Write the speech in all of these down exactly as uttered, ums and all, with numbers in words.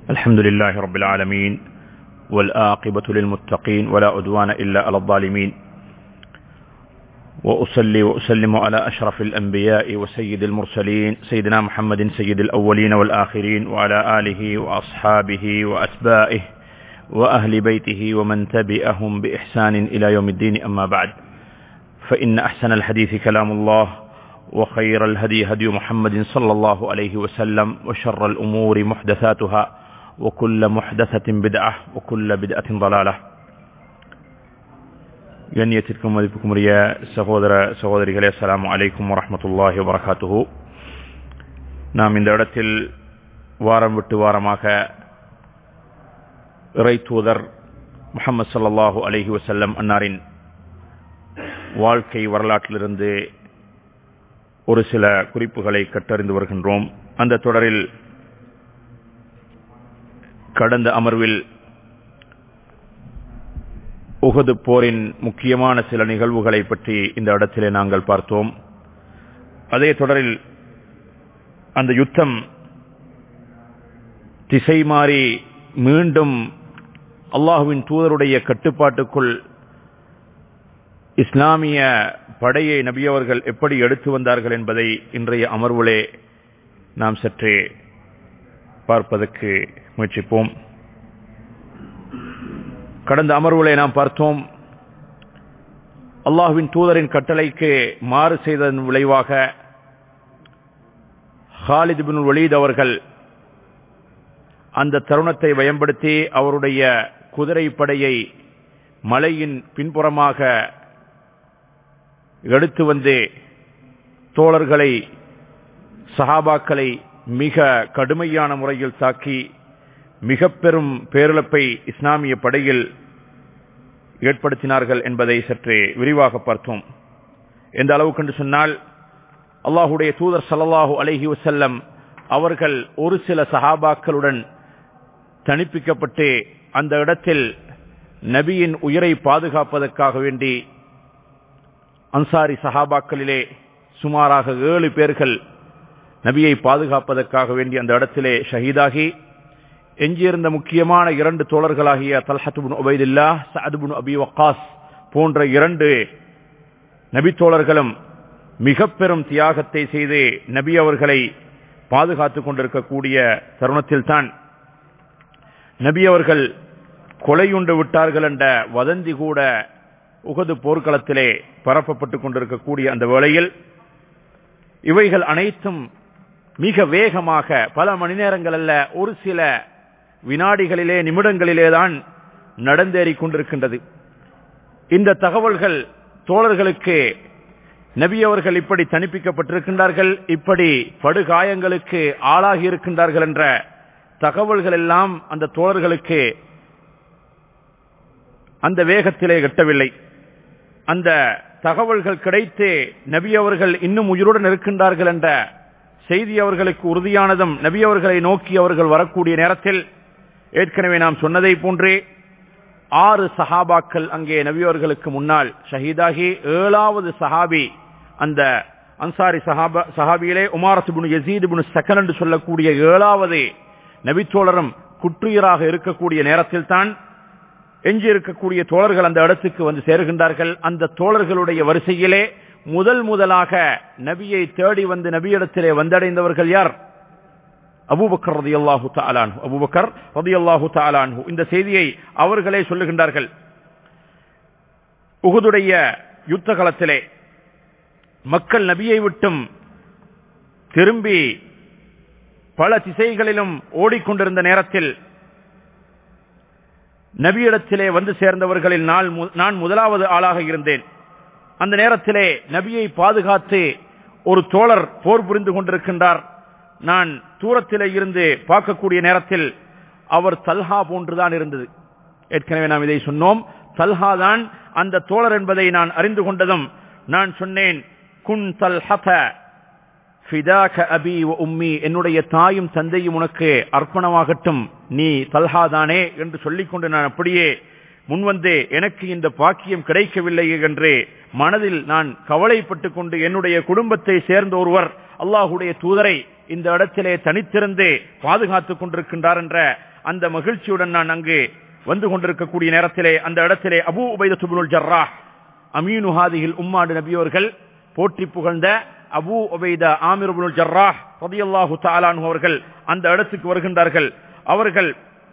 الحمد لله رب العالمين والآقبة للمتقين ولا عدوان إلا على الظالمين وأصلي وأسلم على أشرف الأنبياء وسيد المرسلين سيدنا محمد سيد الأولين والآخرين وعلى آله وأصحابه وأتباعه وأهل بيته ومن تبعهم بإحسان إلى يوم الدين أما بعد فإن أحسن الحديث كلام الله وخير الهدي هدي محمد صلى الله عليه وسلم وشر الأمور محدثاتها وكل محدثة بدعة وكل بدعة ضلالة. கண்ணியத்திற்கும் மதிப்புக்கும் உரிய சகோதர சகோதரிகளே, அஸ்ஸலாமு அலைக்கும் வரஹ்மத்துல்லாஹி வபரகாத்துஹு. நாம் இந்த இடத்தில் வாரம் விட்டு வாரமாக இறை தூதர் முஹம்மது ஸல்லல்லாஹு அலைஹி வஸல்லம் அன்னாரின் வாழ்க்கை வரலாற்றிலிருந்து ஒரு சில குறிப்புகளை கற்றறிந்து வருகின்றோம். அந்த தொடரில் கடந்த அமர்வில் உஹது போரின் முக்கியமான சில நிகழ்வுகளை பற்றி இந்த இடத்திலே நாங்கள் பார்த்தோம். அதே தொடரில் அந்த யுத்தம் திசை மாறி மீண்டும் அல்லாஹுவின் தூதருடைய கட்டுப்பாட்டுக்குள் இஸ்லாமிய படையை நபியவர்கள் எப்படி எடுத்து வந்தார்கள் என்பதை இன்றைய அமர்வுலே நாம் சற்றே பார்ப்பதற்கு முயற்சிப்போம். கடந்த அமர்வுகளை நாம் பார்த்தோம், அல்லாஹ்வின் தூதரின் கட்டளைக்கு மாறு செய்ததன் விளைவாக ஹாலித் இப்னு வலீத் அவர்கள் அந்த தருணத்தை பயன்படுத்தி அவருடைய குதிரை படையை மலையின் பின்புறமாக எடுத்து வந்து தோழர்களை சஹாபாக்களை மிக கடுமையான முறையில் தாக்கி மிக பெரும் பேரிழப்பை இஸ்லாமிய படையில் ஏற்படுத்தினார்கள் என்பதை சற்றே விரிவாக பார்த்தோம். எந்த அளவுக்கு என்று சொன்னால், அல்லாஹுடைய தூதர் ஸல்லல்லாஹு அலைஹி வஸல்லம் அவர்கள் ஒரு சில சஹாபாக்களுடன் தனிப்பிக்கப்பட்டு அந்த இடத்தில் நபியின் உயிரை பாதுகாப்பதற்காக வேண்டி அன்சாரி சஹாபாக்களிலே சுமாராக ஏழு பேர்கள் நபியை பாதுகாப்பதற்காக வேண்டி அந்த இடத்திலே ஷஹீதாகி, எஞ்சியிருந்த முக்கியமான இரண்டு தோழர்களாகிய Talhat ibn Ubaidullah, Saad ibn Abi Waqqas போன்ற இரண்டு நபி தோழர்களும் மிக பெரும் தியாகத்தை செய்து நபி அவர்களை பாதுகாத்துக் கொண்டிருக்கக்கூடிய தருணத்தில் தான் நபி அவர்கள் கொலையுண்டு விட்டார்கள் என்ற வதந்தி கூட உஹது போர்க்களத்திலே பரப்பப்பட்டுக் கொண்டிருக்கக்கூடிய அந்த வேளையில் இவைகள் அனைத்தும் மிக வேகமாக பல மணி நேரங்கள் அல்ல, ஒரு சில வினாடிகளிலே நிமிடங்களிலேதான் நடந்தேறிக் கொண்டிருக்கின்றது. இந்த தகவல்கள் தோழர்களுக்கு நபி அவர்கள் இப்படி தனிப்பிக்கப்பட்டிருக்கின்றார்கள், இப்படி படுகாயங்களுக்கு ஆளாகி இருக்கின்றார்கள் என்ற தகவல்கள் எல்லாம் அந்த தோழர்களுக்கு அந்த வேகத்திலே எட்டவில்லை. அந்த தகவல்கள் கிடைத்து நபி அவர்கள் இன்னும் உயிருடன் இருக்கின்றார்கள் என்ற செய்தி அவர்களுக்கு உறுதியானதும் நபி அவர்களை நோக்கி அவர்கள் வரக்கூடிய நேரத்தில் ஏற்கனவே நாம் சொன்னதை போன்றே ஆறு சஹாபாக்கள் அங்கே நபி அவர்களுக்கு முன்னால் ஷஹீதாகி, ஏழாவது சஹாபி அந்த அன்சாரி சஹாபா சஹாபியிலே உமாரத் இப்னு யஸீத் இப்னு ஸகன் என்று சொல்லக்கூடிய ஏழாவது நபித்தோழரும் குற்றுயிராக இருக்கக்கூடிய நேரத்தில் தான் எஞ்சி இருக்கக்கூடிய தோழர்கள் அந்த இடத்துக்கு வந்து சேருகின்றார்கள். அந்த தோழர்களுடைய வரிசையிலே முதல் முதலாக நபியை தேடி வந்து நபியிடத்திலே வந்தடைந்தவர்கள் யார்? அபூபக்கர் ரலியல்லாஹு தஆலா அன்ஹு. அபூபக்கர் ரலியல்லாஹு தஆலா அன்ஹு. இந்த செய்தியை அவர்களே சொல்லுகின்றார்கள். உஹுதுடைய யுத்த களத்திலே மக்கள் நபியை விட்டும் திரும்பி பல திசைகளிலும் ஓடிக்கொண்டிருந்த நேரத்தில் நபியிடத்திலே வந்து சேர்ந்தவர்களில் நான் முதலாவது ஆளாக இருந்தேன். அந்த நேரத்திலே நபியை பாதுகாத்து ஒரு தோழர் போர் புரிந்து கொண்டிருக்கின்றார். நான் தூரத்திலே இருந்து பார்க்கக்கூடிய நேரத்தில் அவர் தல்ஹா போன்றுதான் இருந்தது. ஏற்கனவே நாம் இதை சொன்னோம். தல்ஹா தான் அந்த தோழர் என்பதை நான் அறிந்து கொண்டதும் நான் சொன்னேன், குன் தல்ஹத ஃபிதாக அபி வ உம்மி, என்னுடைய தாயும் தந்தையும் உனக்கு அர்ப்பணமாகட்டும், நீ தல்ஹா தானே என்று சொல்லிக்கொண்டு நான் அப்படியே முன்வந்து எனக்கு இந்த பாக்கியம் கிடைக்கவில்லை என்று மனதில் நான் கவலைப்பட்டுக் கொண்டு என்னுடைய குடும்பத்தை சேர்ந்த ஒருவர் அல்லாஹுடைய தூதரை இந்த இடத்திலே தனித்திருந்து பாதுகாத்துக் கொண்டிருக்கின்றார் என்ற அந்த மகிழ்ச்சியுடன் நான் அங்கு வந்து கொண்டிருக்கக்கூடிய நேரத்திலே அந்த இடத்திலே அபூ உபைதா இப்னுல் ஜர்ராஹ் அமீனு ஹாதிஹில் உம்மா நபி அவர்கள் போற்றி புகழ்ந்த Abu Ubaida Amir ibnul Jarrah ரலியல்லாஹு தஆலா அன்ஹு அவர்கள் அந்த இடத்துக்கு வருகின்றார்கள். அவர்கள்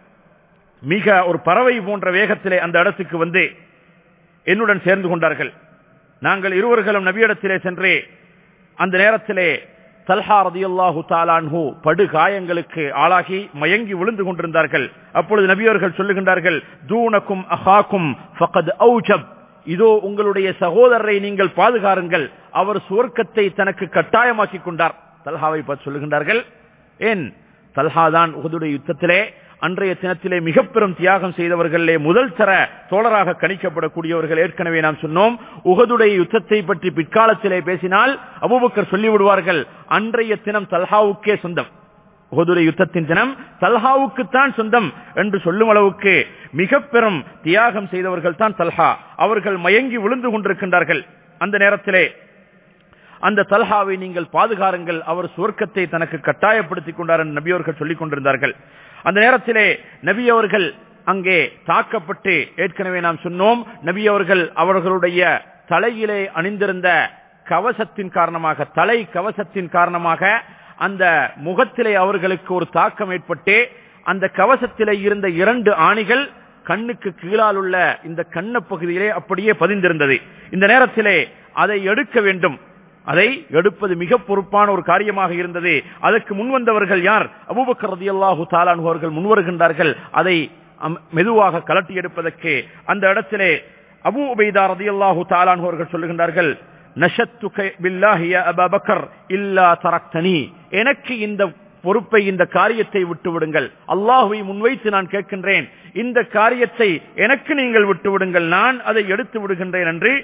மிக ஒரு பறவை போன்ற வேகத்திலே அந்த இடத்துக்கு வந்து என்னுடன் சேர்ந்து கொண்டார்கள். நாங்கள் இருவர்களும் நபியிடத்திலே சென்று அந்த நேரத்திலே தல்ஹா ரலியல்லாஹு தஆலா அன்ஹு படு காயங்களுக்கு ஆளாகி மயங்கி விழுந்து கொண்டிருந்தார்கள். அப்பொழுது நபியவர்கள் சொல்லுகின்றார்கள், தூனக்கும் அஹாக்கும் ஃபகத் அவுஜப், இதோ உங்களுடைய சகோதரரை நீங்கள் பாதுகாருங்கள், அவர் சுவர்க்கத்தை தனக்கு கட்டாயமாக்கி கொண்டார். தல்ஹாவை பார்த்து சொல்லுகின்றார்கள், ஏன் தல்ஹா தான் உஹதுடைய யுத்தத்திலே அன்றைய தினத்திலே மிக பெரும் தியாகம் செய்தவர்களே முதல் தர தோழராக கணிக்கப்படக்கூடியவர்கள். ஏற்கனவே நாம் சொன்னோம், உஹதுடைய யுத்தத்தை பற்றி பிற்காலத்திலே பேசினால் அபூபக்கர் சொல்லிவிடுவார்கள், அன்றைய தினம் தல்ஹாவுக்கே சொந்தம், உஹதுடைய யுத்தத்தின் தினம் தல்ஹாவுக்குத்தான் சொந்தம் என்று சொல்லும் அளவுக்கு மிக பெரும் தியாகம் செய்தவர்கள் தான் தல்ஹா. அவர்கள் மயங்கி விழுந்து கொண்டிருக்கின்றார்கள். அந்த நேரத்திலே அந்த தல்ஹாவை நீங்கள் பாதுகாருங்கள், அவர் சுவர்க்கத்தை தனக்கு கட்டாயப்படுத்திக் கொண்டார் என்று நபி அவர்கள் சொல்லிக் கொண்டிருந்தார்கள். அந்த நேரத்திலே நபி அவர்கள் அங்கே தாக்கப்பட்டு, ஏற்கனவே நாம் சொன்னோம், நபி அவர்கள் அவர்களுடைய தலையிலே அணிந்திருந்த கவசத்தின் காரணமாக, தலை கவசத்தின் காரணமாக அந்த முகத்திலே அவர்களுக்கு ஒரு தாக்கம் ஏற்பட்டு அந்த கவசத்திலே இருந்த இரண்டு ஆணிகள் கண்ணுக்கு கீழால் உள்ள இந்த கண்ண பகுதியிலே அப்படியே பதிந்திருந்தது. இந்த நேரத்திலே அதை எடுக்க வேண்டும், அதை எடுப்பது மிக பொறுப்பான ஒரு காரியமாக இருந்தது. அதற்கு முன்வந்தவர்கள் யார்? அபூபக்கர் ரலியல்லாஹு தஆலா அன்ஹு அவர்கள் முன்வருகின்றார்கள் அதை மெதுவாக கலட்டி எடுப்பதற்கு. அந்த இடத்திலே அபூ உபைதா ரலியல்லாஹு தஆலா அன்ஹு அவர்கள் சொல்லுகின்றார்கள், நஷத்துக பில்லாஹி யா அபூ பக்கர் இல்லா தரக்தனி, எனக்கு இந்த பொறுப்பை, இந்த காரியத்தை விட்டு விடுங்கள், அல்லாஹ்வை முன்வைத்து நான் கேட்கின்றேன், இந்த காரியத்தை எனக்கு நீங்கள் விட்டு விடுங்கள், நான் அதை எடுத்து விடுகின்றேன் என்று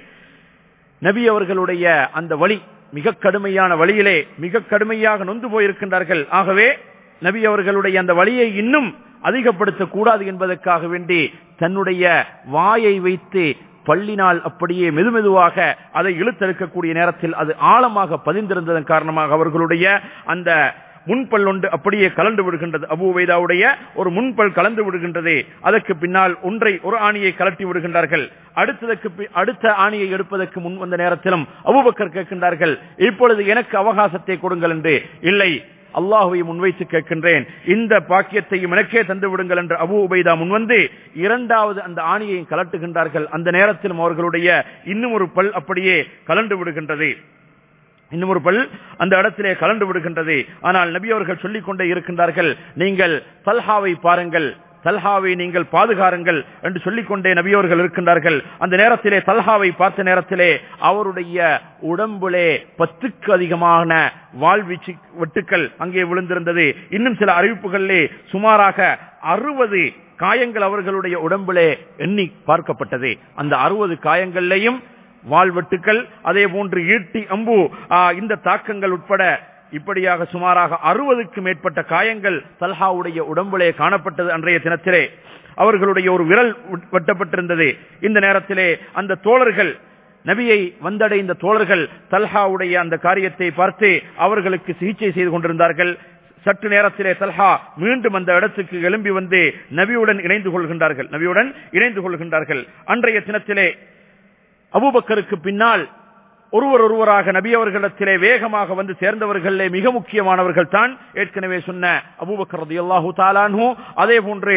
நபி அவர்களுடைய அந்த வழி, மிக கடுமையான வழியிலே மிக கடுமையாக நொந்து போயிருக்கின்றார்கள். ஆகவே நபி அவர்களுடைய அந்த வழியை இன்னும் அதிகப்படுத்தக் கூடாது என்பதற்காக வேண்டி தன்னுடைய வாயை வைத்து பள்ளினால் அப்படியே மெதுமெதுவாக அதை இழுத்தெடுக்கக்கூடிய நேரத்தில் அது ஆழமாக பதிந்திருந்ததன் காரணமாக அவர்களுடைய அந்த முன்பல் ஒன்று அப்படியே கலந்து விடுகின்றது. அபூ உபைதாவுடைய ஒரு முன்பல் கலந்து விடுகின்றது. அதற்கு பின்னால் ஒன்றை ஒரு ஆணியை கலட்டி விடுகின்றார்கள். அடுத்ததற்கு அடுத்த ஆணியை எடுப்பதற்கு முன் வந்த நேரத்திலும் அபூபக்கர் கேட்கின்றார்கள், இப்பொழுது எனக்கு அவகாசத்தை கொடுங்கள் என்று. இல்லை, அல்லாஹ்வை முன்வைத்து கேட்கின்றேன், இந்த பாக்கியத்தையும் எனக்கே தந்து விடுங்கள் என்று அபூ உபைதா முன்வந்து இரண்டாவது அந்த ஆணியை கலட்டுகின்றார்கள். அந்த நேரத்திலும் அவர்களுடைய இன்னும் ஒரு பல் அப்படியே கலண்டு விடுகின்றது, இன்னும் ஒரு பல் அந்த இடத்திலே கலண்டு விடுகின்றது. ஆனால் நபி அவர்கள் சொல்லிக் கொண்டே இருக்கின்றார்கள், நீங்கள் தல்ஹாவை பாருங்கள், தல்ஹாவை நீங்கள் பாதுகாருங்கள் என்று சொல்லிக்கொண்டே நபி அவர்கள் இருக்கின்றார்கள். அந்த நேரத்திலே தல்ஹாவை பார்த்த நேரத்திலே அவருடைய உடம்பிலே பத்துக்கு அதிகமான வாழ்வீச்சு வெட்டுக்கள் அங்கே விழுந்திருந்தது. இன்னும் சில அறிவிப்புகளிலே சுமாராக அறுபது காயங்கள் அவர்களுடைய உடம்பிலே எண்ணி பார்க்கப்பட்டது. அந்த அறுபது காயங்களையும் வாழ்வெட்டுக்கள், அதே போன்று ஈட்டி, அம்பு, இந்த தாக்கங்கள் உட்பட இப்படியாக சுமாராக அறுபதுக்கு மேற்பட்ட காயங்கள் தல்ஹாவுடைய உடம்பிலே காணப்பட்டது. அன்றைய தினத்திலே அவர்களுடைய ஒரு விரல் வெட்டப்பட்டிருந்தது. இந்த நேரத்திலே அந்த தோழர்கள், நபியை வந்தடைந்த தோழர்கள் தல்ஹாவுடைய அந்த காரியத்தை பார்த்து அவர்களுக்கு சிகிச்சை செய்து கொண்டிருந்தார்கள். சற்று நேரத்திலே தல்ஹா மீண்டும் அந்த இடத்துக்கு எழும்பி வந்து நபியுடன் இணைந்து கொள்கின்றார்கள் நபியுடன் இணைந்து கொள்கின்றார்கள். அன்றைய தினத்திலே அபூபக்கருக்கு பின்னால் ஒருவர் ஒருவராக நபி அவர்களிடத்திலே வேகமாக வந்து சேர்ந்தவர்களே மிக முக்கியமானவர்கள் தான் ஏற்கனவே சொன்ன அபூபக்கர் ரலியல்லாஹு தஆலா அன்ஹு, அதே போன்று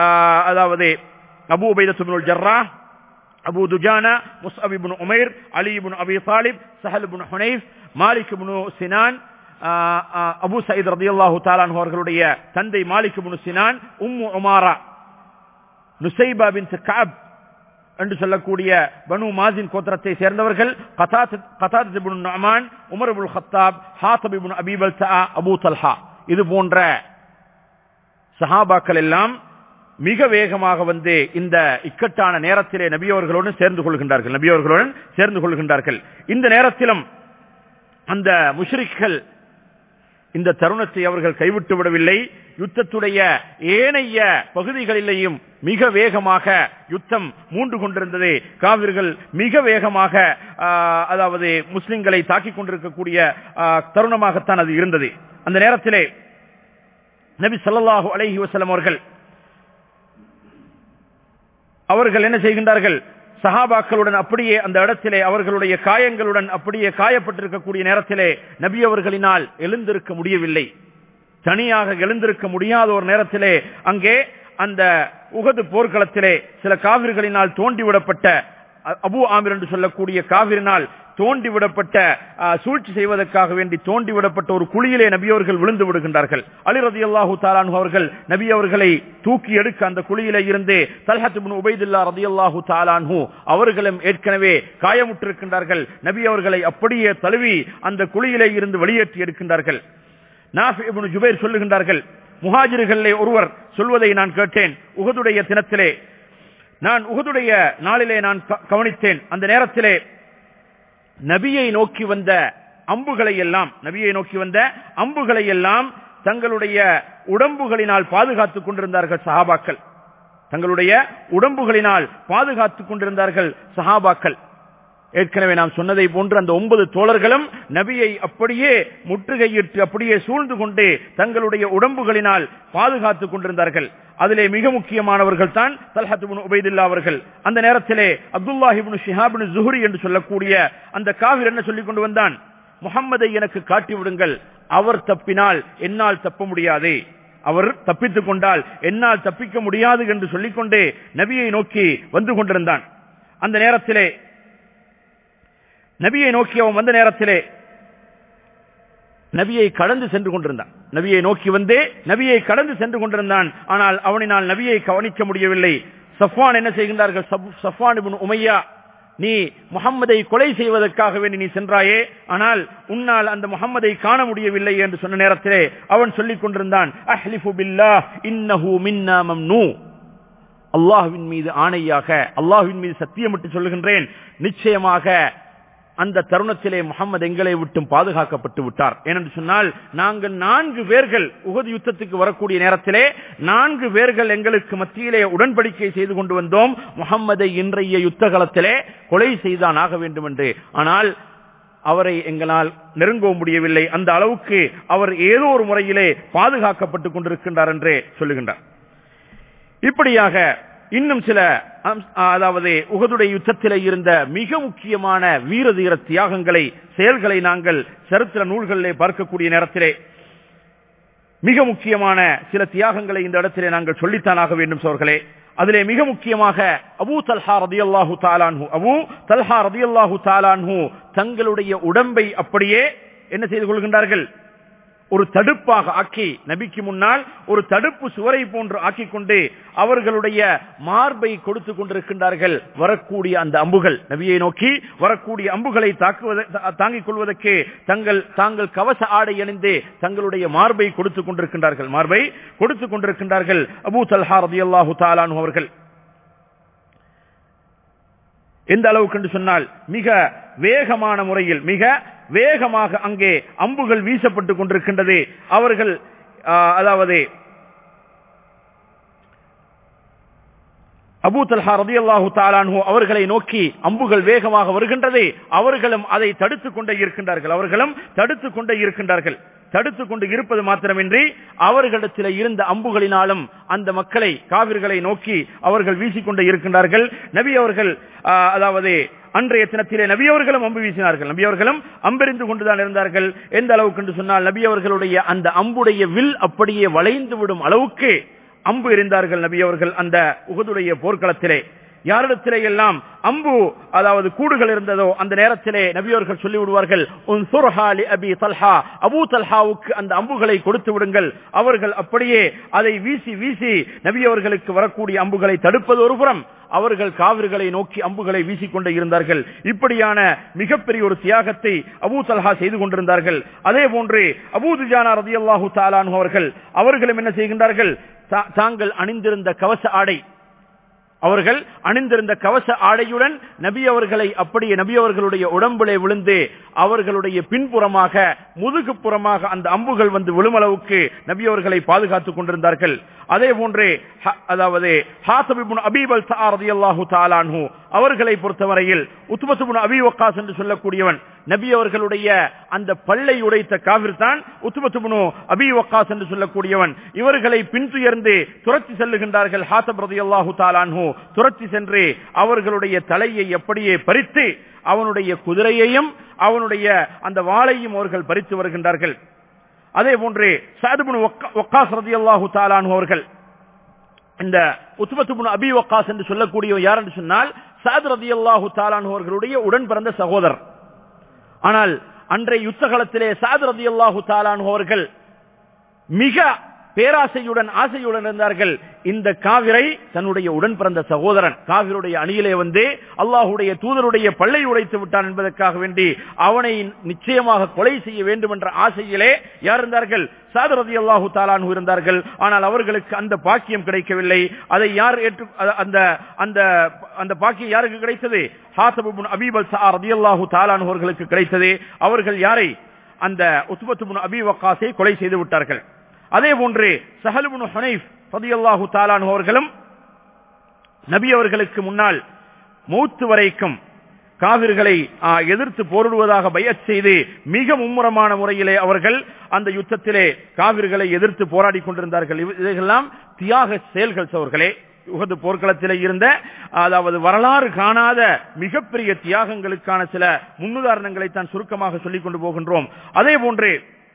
அதாவது Abu Ubaida ibnul Jarrah, Abu Dujana, Musab ibn Umair, Ali ibn Abi Talib, Sahl ibn Hunaif, Malik ibn Sinan, Abu Saeed ரலியல்லாஹு தஆலா அன்ஹு அவர்களுடைய தந்தை Malik ibn Sinan, Umm Umara, Nusaiba bint Kaab என்று சொல்லக்கூடிய பனு மாசின் கோத்திரத்தை சேர்ந்தவர்கள், Qatada ibn Numan, Umar ibn Khattab, Hatib ibn Abi Balta, Abu Talha, இது போன்ற சஹாபாக்கள் எல்லாம் மிக வேகமாக வந்து இந்த இக்கட்டான நேரத்திலே நபி அவர்களுடன் சேர்ந்து கொள்கின்றார்கள் நபி அவர்களுடன் சேர்ந்து கொள்கின்றார்கள். இந்த நேரத்திலும் அந்த முஷ்ரிக்கள் இந்த தருணத்தை அவர்கள் கைவிட்டு விடவில்லை. யுத்தத்துடைய ஏனைய பகுதிகளிலேயும் மிக வேகமாக யுத்தம் மூண்டு கொண்டிருந்தது. காவிர்கள் மிக வேகமாக அதாவது முஸ்லிம்களை தாக்கிக் கொண்டிருக்கக்கூடிய தருணமாகத்தான் அது இருந்தது. அந்த நேரத்திலே நபி ஸல்லல்லாஹு அலைஹி வஸல்லம் அவர்கள் அவர்கள் என்ன செய்கின்றார்கள், சஹாபாக்களுடன் அப்படியே அந்த இடத்திலே அவர்களுடைய காயங்களுடன் அப்படியே காயப்பட்டிருக்கக்கூடிய நேரத்திலே நபி அவர்களினால் எழுந்திருக்க முடியவில்லை. தனியாக எழுந்திருக்க முடியாத ஒரு நேரத்திலே அங்கே அந்த உஹது போர்க்களத்திலே சில காவிர்களினால் தோண்டிவிடப்பட்ட, அபு ஆமிர் என்று சொல்லக்கூடிய காவிரினால் தோண்டிவிடப்பட்ட, சூழ்ச்சி செய்வதற்காக வேண்டி தோண்டிவிடப்பட்ட ஒரு குழியிலே நபி அவர்கள் விழுந்து விடுகின்றார்கள். அலி ரலியல்லாஹு தஆலா அன்ஹு அவர்கள் நபி அவர்களை தூக்கி எடுக்க அந்த குழியிலே இருந்து தல்ஹத் இப்னு உபைதுல்லாஹ் ரலியல்லாஹு தஆலா அன்ஹு அவர்களும் ஏற்கனவே காயமுற்றிருக்கின்றார்கள். நபி அவர்களை அப்படியே தழுவி அந்த குழியிலே இருந்து வெளியேற்றி எடுக்கின்றார்கள். நாஃபி இப்னு ஜுபைர் சொல்லுகின்றார்கள், முஹாஜிர்களிலே ஒருவர் சொல்வதை நான் கேட்டேன். உஹதுடைய தினத்திலே நான் உஹதுடைய நாளிலே நான் கவனித்தேன். அந்த நேரத்திலே நபியை நோக்கி வந்த அம்புகளை எல்லாம் நபியை நோக்கி வந்த அம்புகளை எல்லாம் தங்களுடைய உடம்புகளினால் பாதுகாத்துக் கொண்டிருந்தார்கள் சஹாபாக்கள். தங்களுடைய உடம்புகளினால் பாதுகாத்துக் கொண்டிருந்தார்கள் சஹாபாக்கள். ஏற்கனவே நாம் சொன்னதை போன்று அந்த ஒன்பது தோழர்களும் நபியை அப்படியே முற்றுகையிட்டு அப்படியே சூழ்ந்து கொண்டு தங்களுடைய உடம்புகளினால் பாதுகாத்துக் கொண்டிருந்தார்கள். அதிலே மிக முக்கியமானவர்கள் தான் தல்ஹத் இப்னு உபைதுல்லாஹ் அவர்கள். அந்த நேரத்திலே அப்துல்லாஹ் இப்னு ஷிஹாப் இப்னு ஸுஹ்ரி என்று சொல்லக்கூடிய அந்த காஃபிர் என்ன சொல்லிக் கொண்டு வந்தான், முஹம்மதை எனக்கு காட்டி விடுங்கள், அவர் தப்பினால் என்னால் தப்ப முடியாது, அவர் தப்பித்துக் கொண்டால் என்னால் தப்பிக்க முடியாது என்று சொல்லிக்கொண்டே நபியை நோக்கி வந்து கொண்டிருந்தான். அந்த நேரத்திலே நபியை நோக்கி அவன் வந்த நேரத்திலே நபியை கடந்து சென்று கொண்டிருந்தான். நபியை நோக்கி வந்து நபியை கடந்து சென்று கொண்டிருந்தான். ஆனால் அவனினால் நபியை கவனிக்க முடியவில்லை. சஃப்வான் என்ன செய்கின்றார்கள், சஃப்வான் இப்னு உமையா, நீ முஹம்மதை கொலை செய்வதற்காக வேண்டி நீ சென்றாயே, ஆனால் உன்னால் அந்த முஹம்மதை காண முடியவில்லை என்று சொன்ன நேரத்திலே அவன் சொல்லிக் கொண்டிருந்தான், அஹ்லிஃபு பில்லாஹ் இன்னஹு மின்னா மம்னூ, அல்லாஹ்வின் மீது ஆணையாக, அல்லாஹ்வின் மீது சத்தியமிட்டு சொல்லுகின்றேன், நிச்சயமாக அந்த தருணத்திலே முஹம்மது எங்களை விட்டும் பாதுகாக்கப்பட்டு விட்டார். ஏனென்று சொன்னால் நாங்கள் நான்கு பேர்கள் உஹது யுத்தத்துக்கு வரக்கூடிய நேரத்திலே நான்கு பேர்கள் எங்களுக்கு மத்தியிலே உடன்படிக்கை செய்து கொண்டு வந்தோம், முஹம்மதை இன்றைய யுத்த காலத்திலே கொலை செய்தான் ஆக வேண்டும் என்று. ஆனால் அவரை எங்களால் நெருங்கவும் முடியவில்லை. அந்த அளவுக்கு அவர் ஏதோ ஒரு முறையிலே பாதுகாக்கப்பட்டுக் கொண்டிருக்கின்றார் என்றே சொல்லுகின்றார். இப்படியாக இன்னும் சில, அதாவது உஹதுடைய யுத்தத்திலே இருந்த மிக முக்கியமான வீர தீர தியாகங்களை, செயல்களை நாங்கள் சரித்திர நூல்களிலே பார்க்கக்கூடிய நேரத்திலே மிக முக்கியமான சில தியாகங்களை இந்த இடத்திலே நாங்கள் சொல்லித்தானாக வேண்டும் சோர்களே. அதிலே மிக முக்கியமாக அபூ தல்ஹா ரலியல்லாஹு தஆலா அன்ஹு அபூ தல்ஹா ரலியல்லாஹு தஆலா அன்ஹு தங்களுடைய உடம்பை அப்படியே என்ன செய்து கொள்கின்றார்கள், ஒரு தடுப்பாக ஆக்கி, நபிக்கு முன்னால் ஒரு தடுப்பு சுவரை போன்று ஆக்கிக் கொண்டு அவர்களுடைய மார்பை கொடுத்து கொண்டிருக்கின்றார்கள். வரக்கூடிய அந்த அம்புகள், நபியை நோக்கி வரக்கூடிய அம்புகளை தாங்கிக் கொள்வதற்கு தங்கள் தாங்கள் கவச ஆடை அணிந்து தங்களுடைய மார்பை கொடுத்துக் கொண்டிருக்கின்றார்கள் மார்பை கொடுத்துக் கொண்டிருக்கின்றார்கள் அபூ தல்ஹா ரலியல்லாஹு தஆலா அன்ஹு அவர்கள். எந்த அளவுக்கு என்று சொன்னால் மிக வேகமான முறையில், மிக வேகமாக அங்கே அம்புகள் வீசப்பட்டுக் கொண்டிருக்கின்றது. அவர்கள் அதாவது அபூ தல்ஹா ரலியல்லாஹு தஆலா அன்ஹு அவர்களை நோக்கி அம்புகள் வேகமாக வருகின்றது. அவர்களும் அதை தடுத்துக் கொண்டே இருக்கின்றார்கள் அவர்களும் தடுத்துக் கொண்டே இருக்கின்றார்கள் தடுத்துக் கொண்டு இருப்பது மாத்திரமின்றி அவர்களிடத்தில் இருந்த அம்புகளினாலும் அந்த மக்களை, காவிர்களை நோக்கி அவர்கள் வீசிக்கொண்டே இருக்கின்றார்கள். நபி அவர்கள் அதாவது அன்றைய தினத்திலே நபி அவர்களும் அம்பு வீசினார்கள். நபி அவர்களும் அம்பெறிந்து கொண்டுதான் இருந்தார்கள். எந்த அளவுக்கு என்று சொன்னால் நபி அவர்களுடைய அந்த அம்புடைய வில் அப்படியே வளைந்து விடும் அளவுக்கு அம்பு எறிந்தார்கள் நபி அவர்கள் அந்த உஹதுடைய போர்க்களத்திலே. யாரிடத்திலே எல்லாம் அம்பு அதாவது கூடுகள் இருந்ததோ அந்த நேரத்திலே நபி அவர்கள் சொல்லி விடுவார்கள், அபூ தல்ஹாவுக்கு அந்த அம்புகளை கொடுத்து விடுங்கள். அவர்கள் அப்படியே அதை வீசி வீசி நபி அவர்களுக்கு வரக்கூடிய அம்புகளை தடுப்பது ஒரு புறம், அவர்கள் காவிர்களை நோக்கி அம்புகளை வீசிக்கொண்டே இருந்தார்கள். இப்படியான மிகப்பெரிய ஒரு தியாகத்தை அபூ தல்ஹா செய்து கொண்டிருந்தார்கள். அதே போன்று அபூ துஜானா ரலியல்லாஹு தஆலா அன்ஹு அவர்கள் அவர்களும் என்ன செய்கின்றார்கள், தாங்கள் அணிந்திருந்த கவச ஆடை, அவர்கள் அணிந்திருந்த கவச ஆடையுடன் நபி அவர்களை அப்படியே நபி அவர்களுடைய உடம்பிலே விழுந்து அவர்களுடைய பின்புறமாக முதுகுப்புறமாக அந்த அம்புகள் வந்து விழுமளவுக்கு நபி அவர்களை பாதுகாத்துக் கொண்டிருந்தார்கள். அதே போன்றே அதாவது ஹாஸிப் இப்னு அபீ பல்தா ரலியல்லாஹு தஆலா அன்ஹு அவர்களை பொறுத்தவரையில் உத்பத் இப்னு அபீ வக்காஸ் என்று சொல்லக்கூடியவன் நபி அவர்களுடைய அந்த பல்லை உடைத்த காஃபிர் தான் உத்பத் இப்னு அபீ வக்காஸ் என்று சொல்லக்கூடியவன். இவர்களை பின்துயர்ந்து துரத்தி செல்லுகின்றார்கள். ஹாத்தப் ரலியல்லாஹு தஆலா அன்ஹு துரத்தி சென்று அவர்களுடைய தலையை அப்படியே பறித்து அவனுடைய குதிரையையும் அவனுடைய அந்த வாளையும் அவர்கள் பறித்து வருகின்றார்கள். அதே போன்று சஅத் இப்னு வக்காஸ் ரலியல்லாஹு தஆலா அன்ஹு அவர்கள் இந்த உத்பத் இப்னு அபீ வக்காஸ் என்று சொல்லக்கூடிய யார் என்று சொன்னால் சஅத் ரலியல்லாஹு தஆலா அன்ஹு அவர்களுடைய உடன் பிறந்த சகோதரர். ஆனால் அன்றைய யுத்த காலத்திலே சஅத் ரலியல்லாஹு தஆலா அன்ஹு அவர்கள் மிக பேராசையுடன் ஆசையுடன் இருந்தார்கள். இந்த காவிரை தன்னுடைய உடன் பிறந்த சகோதரன் காவிருடைய அணியிலே வந்து அல்லாஹுடைய தூதருடைய பல்லை உடைத்து விட்டான் என்பதற்காக வேண்டி அவனை நிச்சயமாக கொலை செய்ய வேண்டும் என்ற ஆசையிலே யார் இருந்தார்கள்? சஅத் ரலியல்லாஹு தஆலா அன்ஹு இருந்தார்கள். ஆனால் அவர்களுக்கு அந்த பாக்கியம் கிடைக்கவில்லை. அதை யார் ஏற்று அந்த அந்த அந்த பாக்கியம் யாருக்கு கிடைத்தது? ஹாத்தப் இப்னு அபீ பல்தா ரலியல்லாஹு தஆலா அன்ஹு அவர்களுக்கு கிடைத்தது. அவர்கள் யாரை? அந்த உத்பத் இப்னு அபீ வக்காஸை கொலை செய்து விட்டார்கள். அதே போன்று ஸஹல் இப்னு ஹுனைஃப் ரலியல்லாஹு தஆலா அன்ஹு அவர்களும் நபி அவர்களுக்கு முன்னால் மௌத் வரைக்கும் காவிர்களை எதிர்த்து போரிடுவதாக பைஅத் செய்து மிக மும்முரமான முறையிலே அவர்கள் அந்த யுத்தத்திலே காவிர்களை எதிர்த்து போராடி கொண்டிருந்தார்கள். இதெல்லாம் தியாக செயல்கள் சகோதரர்களே. உஹது போர்க்களத்திலே இருந்த அதாவது வரலாறு காணாத மிகப்பெரிய தியாகங்களுக்கான சில முன்னுதாரணங்களை தான் சுருக்கமாக சொல்லிக் கொண்டு போகின்றோம். அதே போன்று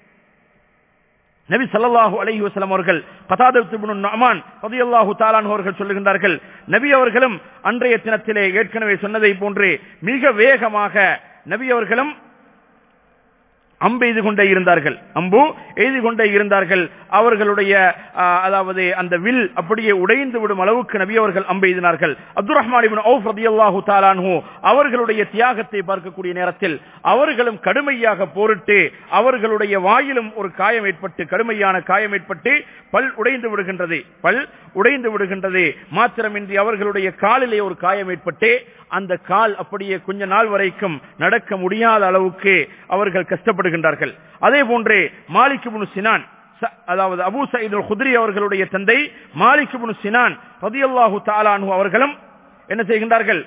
நபி ஸல்லல்லாஹு அலைஹி வஸல்லம் அவர்கள் கதாதா இப்னு நுஅமான் ரலியல்லாஹு தஆலா அன்ஹு அவர்கள் சொல்லுகின்றார்கள், நபி அவர்களும் அன்றைய தினத்திலே ஏற்கனவே சொன்னதை போன்று மிக வேகமாக நபி அவர்களும் அம்பெய்து கொண்டே இருந்தார்கள். அம்பு எய்து கொண்டே இருந்தார்கள். அவர்களுடைய அதாவது அந்த வில் அப்படியே உடைந்து விடும் அளவுக்கு நபி அவர்கள் அம்பெய்தினார்கள். அப்துர் ரஹ்மான் இப்னு அவுஃப் ரலியல்லாஹு தஆலா அன்ஹு அவர்களுடைய தியாகத்தை பார்க்கக்கூடிய நேரத்தில் அவர்களும் கடுமையாக போரிட்டு அவர்களுடைய வாயிலும் ஒரு காயம் ஏற்பட்டு கடுமையான காயம் ஏற்பட்டு பல் உடைந்து விடுகின்றது. பல் உடைந்து விடுகின்றது மாத்திரமின்றி அவர்களுடைய காலிலே ஒரு காயம் ஏற்பட்டு அந்த கால் அப்படியே கொஞ்ச நாள் வரைக்கும் நடக்க முடியாத அளவுக்கு அவர்கள் கஷ்டப்படுகின்றார்கள். அதே போன்று மாலிக் இப்னு சினான் அதாவது அபூ சயீத் அல்-குத்ரி அவர்களுடைய தந்தை மாலிக் இப்னு சினான் ரலியல்லாஹு தஆலா அன்ஹு அவர்களும் என்ன செய்கின்றார்கள்?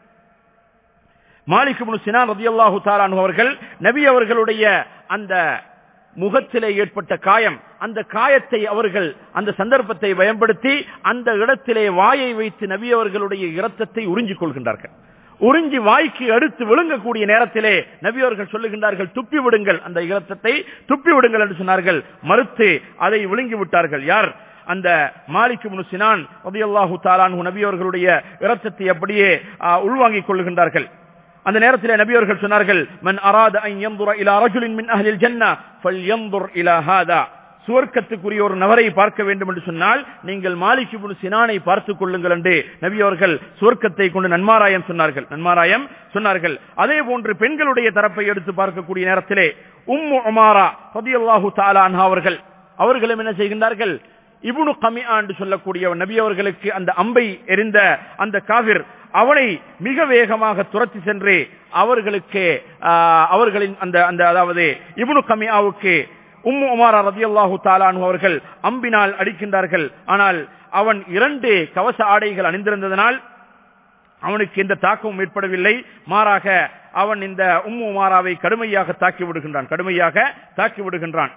மாலிக் இப்னு சினான் ரலியல்லாஹு தஆலா அன்ஹு அவர்கள் நபி அவர்களுடைய அந்த முகத்திலே ஏற்பட்ட காயம், அந்த காயத்தை அவர்கள் அந்த சந்தர்ப்பத்தை பயன்படுத்தி அந்த இடத்திலே வாயை வைத்து நபி அவர்களுடைய இரத்தத்தை உறிஞ்சிக் கொள்கின்றார்கள். உறிஞ்சி வாய்க்கு அடுத்து விழுங்கக்கூடிய நேரத்திலே நபி அவர்கள் சொல்லுகின்றார்கள், துப்பி விடுங்கள், அந்த இரத்தத்தை துப்பி விடுங்கள் என்று சொன்னார்கள். மறுத்து அதை விழுங்கி விட்டார்கள். யார்? அந்த மாலிக் இப்னு சினான் ரலியல்லாஹு தஆலா அன்ஹு நபி அவர்களுடைய இரத்தத்தை அப்படியே உள்வாங்கிக் கொள்கின்றார்கள். அந்த நேரத்திலே நபி அவர்கள் சொன்னார்கள், மன் அராத அன் யன்துர இலா ரஜுலின் மின் அஹ்லில் ஜன்னah ஃபல்யன்துர் இலா ஹாதா. சுவர்க்கத்துக்குரிய ஒரு நபரை பார்க்க வேண்டும் என்று சொன்னால் நீங்கள் மாலிக் இப்னு சினானை பார்த்துக் கொள்ளுங்கள் என்று நபி அவர்கள் சுவர்க்கத்தை கொண்டு நன்மாராயம் சொன்னார்கள். நன்மாராயம் சொன்னார்கள். அதே போன்று பெண்களுடைய தரப்பை எடுத்து பார்க்கக்கூடிய நேரத்திலே உம்மு உமாரா ரலியல்லாஹு தஆலா அன்ஹா அவர்கள் அவர்களும் என்ன செய்கின்றார்கள்? இப்னு கமிஆ என்று சொல்லக்கூடிய நபி அவர்களுக்கு அந்த அம்பை எறிந்த அந்த காவிர் அவனை மிக வேகமாக துரத்தி சென்று அவர்களுக்கு அவர்களின் அந்த அந்த அதாவது இப்னு கமிஆவுக்கு உம்மு உமாரா ரலியல்லாஹு தஆலா அன்ஹு அவர்கள் அம்பினால் அடிக்கின்றார்கள். ஆனால் அவன் இரண்டு கவச ஆடைகள் அணிந்திருந்ததனால் அவனுக்கு எந்த தாக்கமும் ஏற்படவில்லை. மாறாக அவன் இந்த உம்மு உமாராவை கடுமையாக தாக்கி விடுகின்றான் கடுமையாக தாக்கி விடுகின்றான்.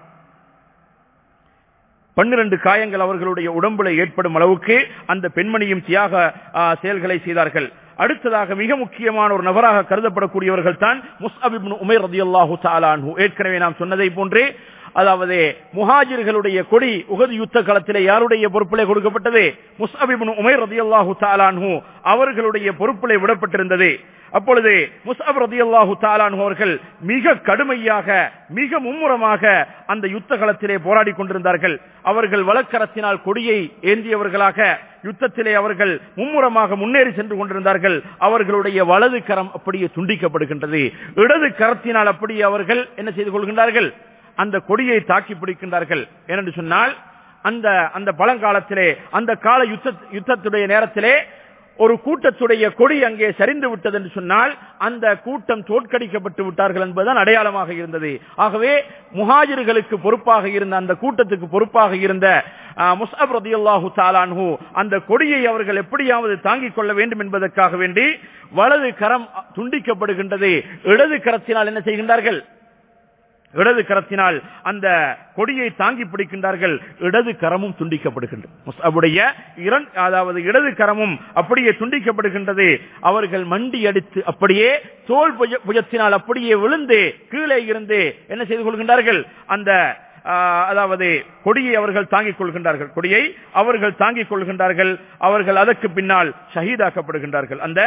பன்னிரண்டு காயங்கள் அவர்களுடைய உடம்புல ஏற்படும் அளவுக்கு அந்த பெண்மணியும் தியாக செயல்களை செய்தார்கள். அடுத்ததாக மிக முக்கியமான ஒரு நபராக கருதப்படக்கூடியவர்கள் தான் முஸ்அப் இப்னு உமைர் ரலியல்லாஹு தஆலா அன்ஹு. ஏற்கனவே நாம் சொன்னதை போன்றே அதாவது முஹாஜிர்களுடைய கொடி உஹது யுத்த களத்திலே யாருடைய பொறுப்பிலே கொடுக்கப்பட்டது? முஸ்அப் இப்னு உமைர் ரலியல்லாஹு தஆலா அன்ஹு அவர்களுடைய பொறுப்பிலே விடப்பட்டிருந்தது. அப்பொழுது முஸ்அப் ரலியல்லாஹு தஆலா அன்ஹு அவர்கள் மிக கடுமையாக மிக மும்முரமாக அந்த யுத்த களத்திலே போராடி கொண்டிருந்தார்கள். அவர்கள் வலக்கரத்தினால் கொடியை ஏந்தியவர்களாக யுத்தத்திலே அவர்கள் மும்முரமாக முன்னேறி சென்று கொண்டிருந்தார்கள். அவர்களுடைய வலது கரம் அப்படியே துண்டிக்கப்படுகின்றது. இடது கரத்தினால் அப்படியே அவர்கள் என்ன செய்து கொள்கின்றார்கள்? அந்த கொடியை தாக்கி பிடிக்கின்றார்கள். ஏனென்று சொன்னால் அந்த அந்த பழங்காலத்திலே அந்த கால யுத்த யுத்தத்துடைய நேரத்திலே ஒரு கூட்டத்துடைய கொடி அங்கே சரிந்து விட்டது என்று சொன்னால் அந்த கூட்டம் தோற்கடிக்கப்பட்டு விட்டார்கள் என்பதுதான் அடையாளமாக இருந்தது. ஆகவே முஹாஜிர்களுக்கு பொறுப்பாக இருந்த அந்த கூட்டத்துக்கு பொறுப்பாக இருந்த முஸ்அப் ரலியல்லாஹு தஆலா அன்ஹு அந்த கொடியை அவர்கள் எப்படியாவது தாங்கிக் கொள்ள வேண்டும் என்பதற்காக வேண்டி வலது கரம் துண்டிக்கப்படுகின்றது. இடது கரத்தினால் என்ன செய்கின்றார்கள்? இடது கரத்தினால் அந்த கொடியை தாங்கி பிடிக்கின்றார்கள். இடது கரமும் துண்டிக்கப்படுகின்றது. முஸ்அபுடைய அதாவது இடது கரமும் அப்படியே துண்டிக்கப்படுகின்றது. அவர்கள் மண்டி அடித்து அப்படியே தோல் புஜத்தினால் அப்படியே விழுந்து கீழே இருந்து என்ன செய்து கொள்கின்றார்கள்? அந்த அதாவது கொடியை அவர்கள் தாங்கிக் கொள்கின்றார்கள். கொடியை அவர்கள் தாங்கிக் கொள்கின்றார்கள். அவர்கள் அதற்கு பின்னால் ஷஹீதாக்கப்படுகின்றார்கள். அந்த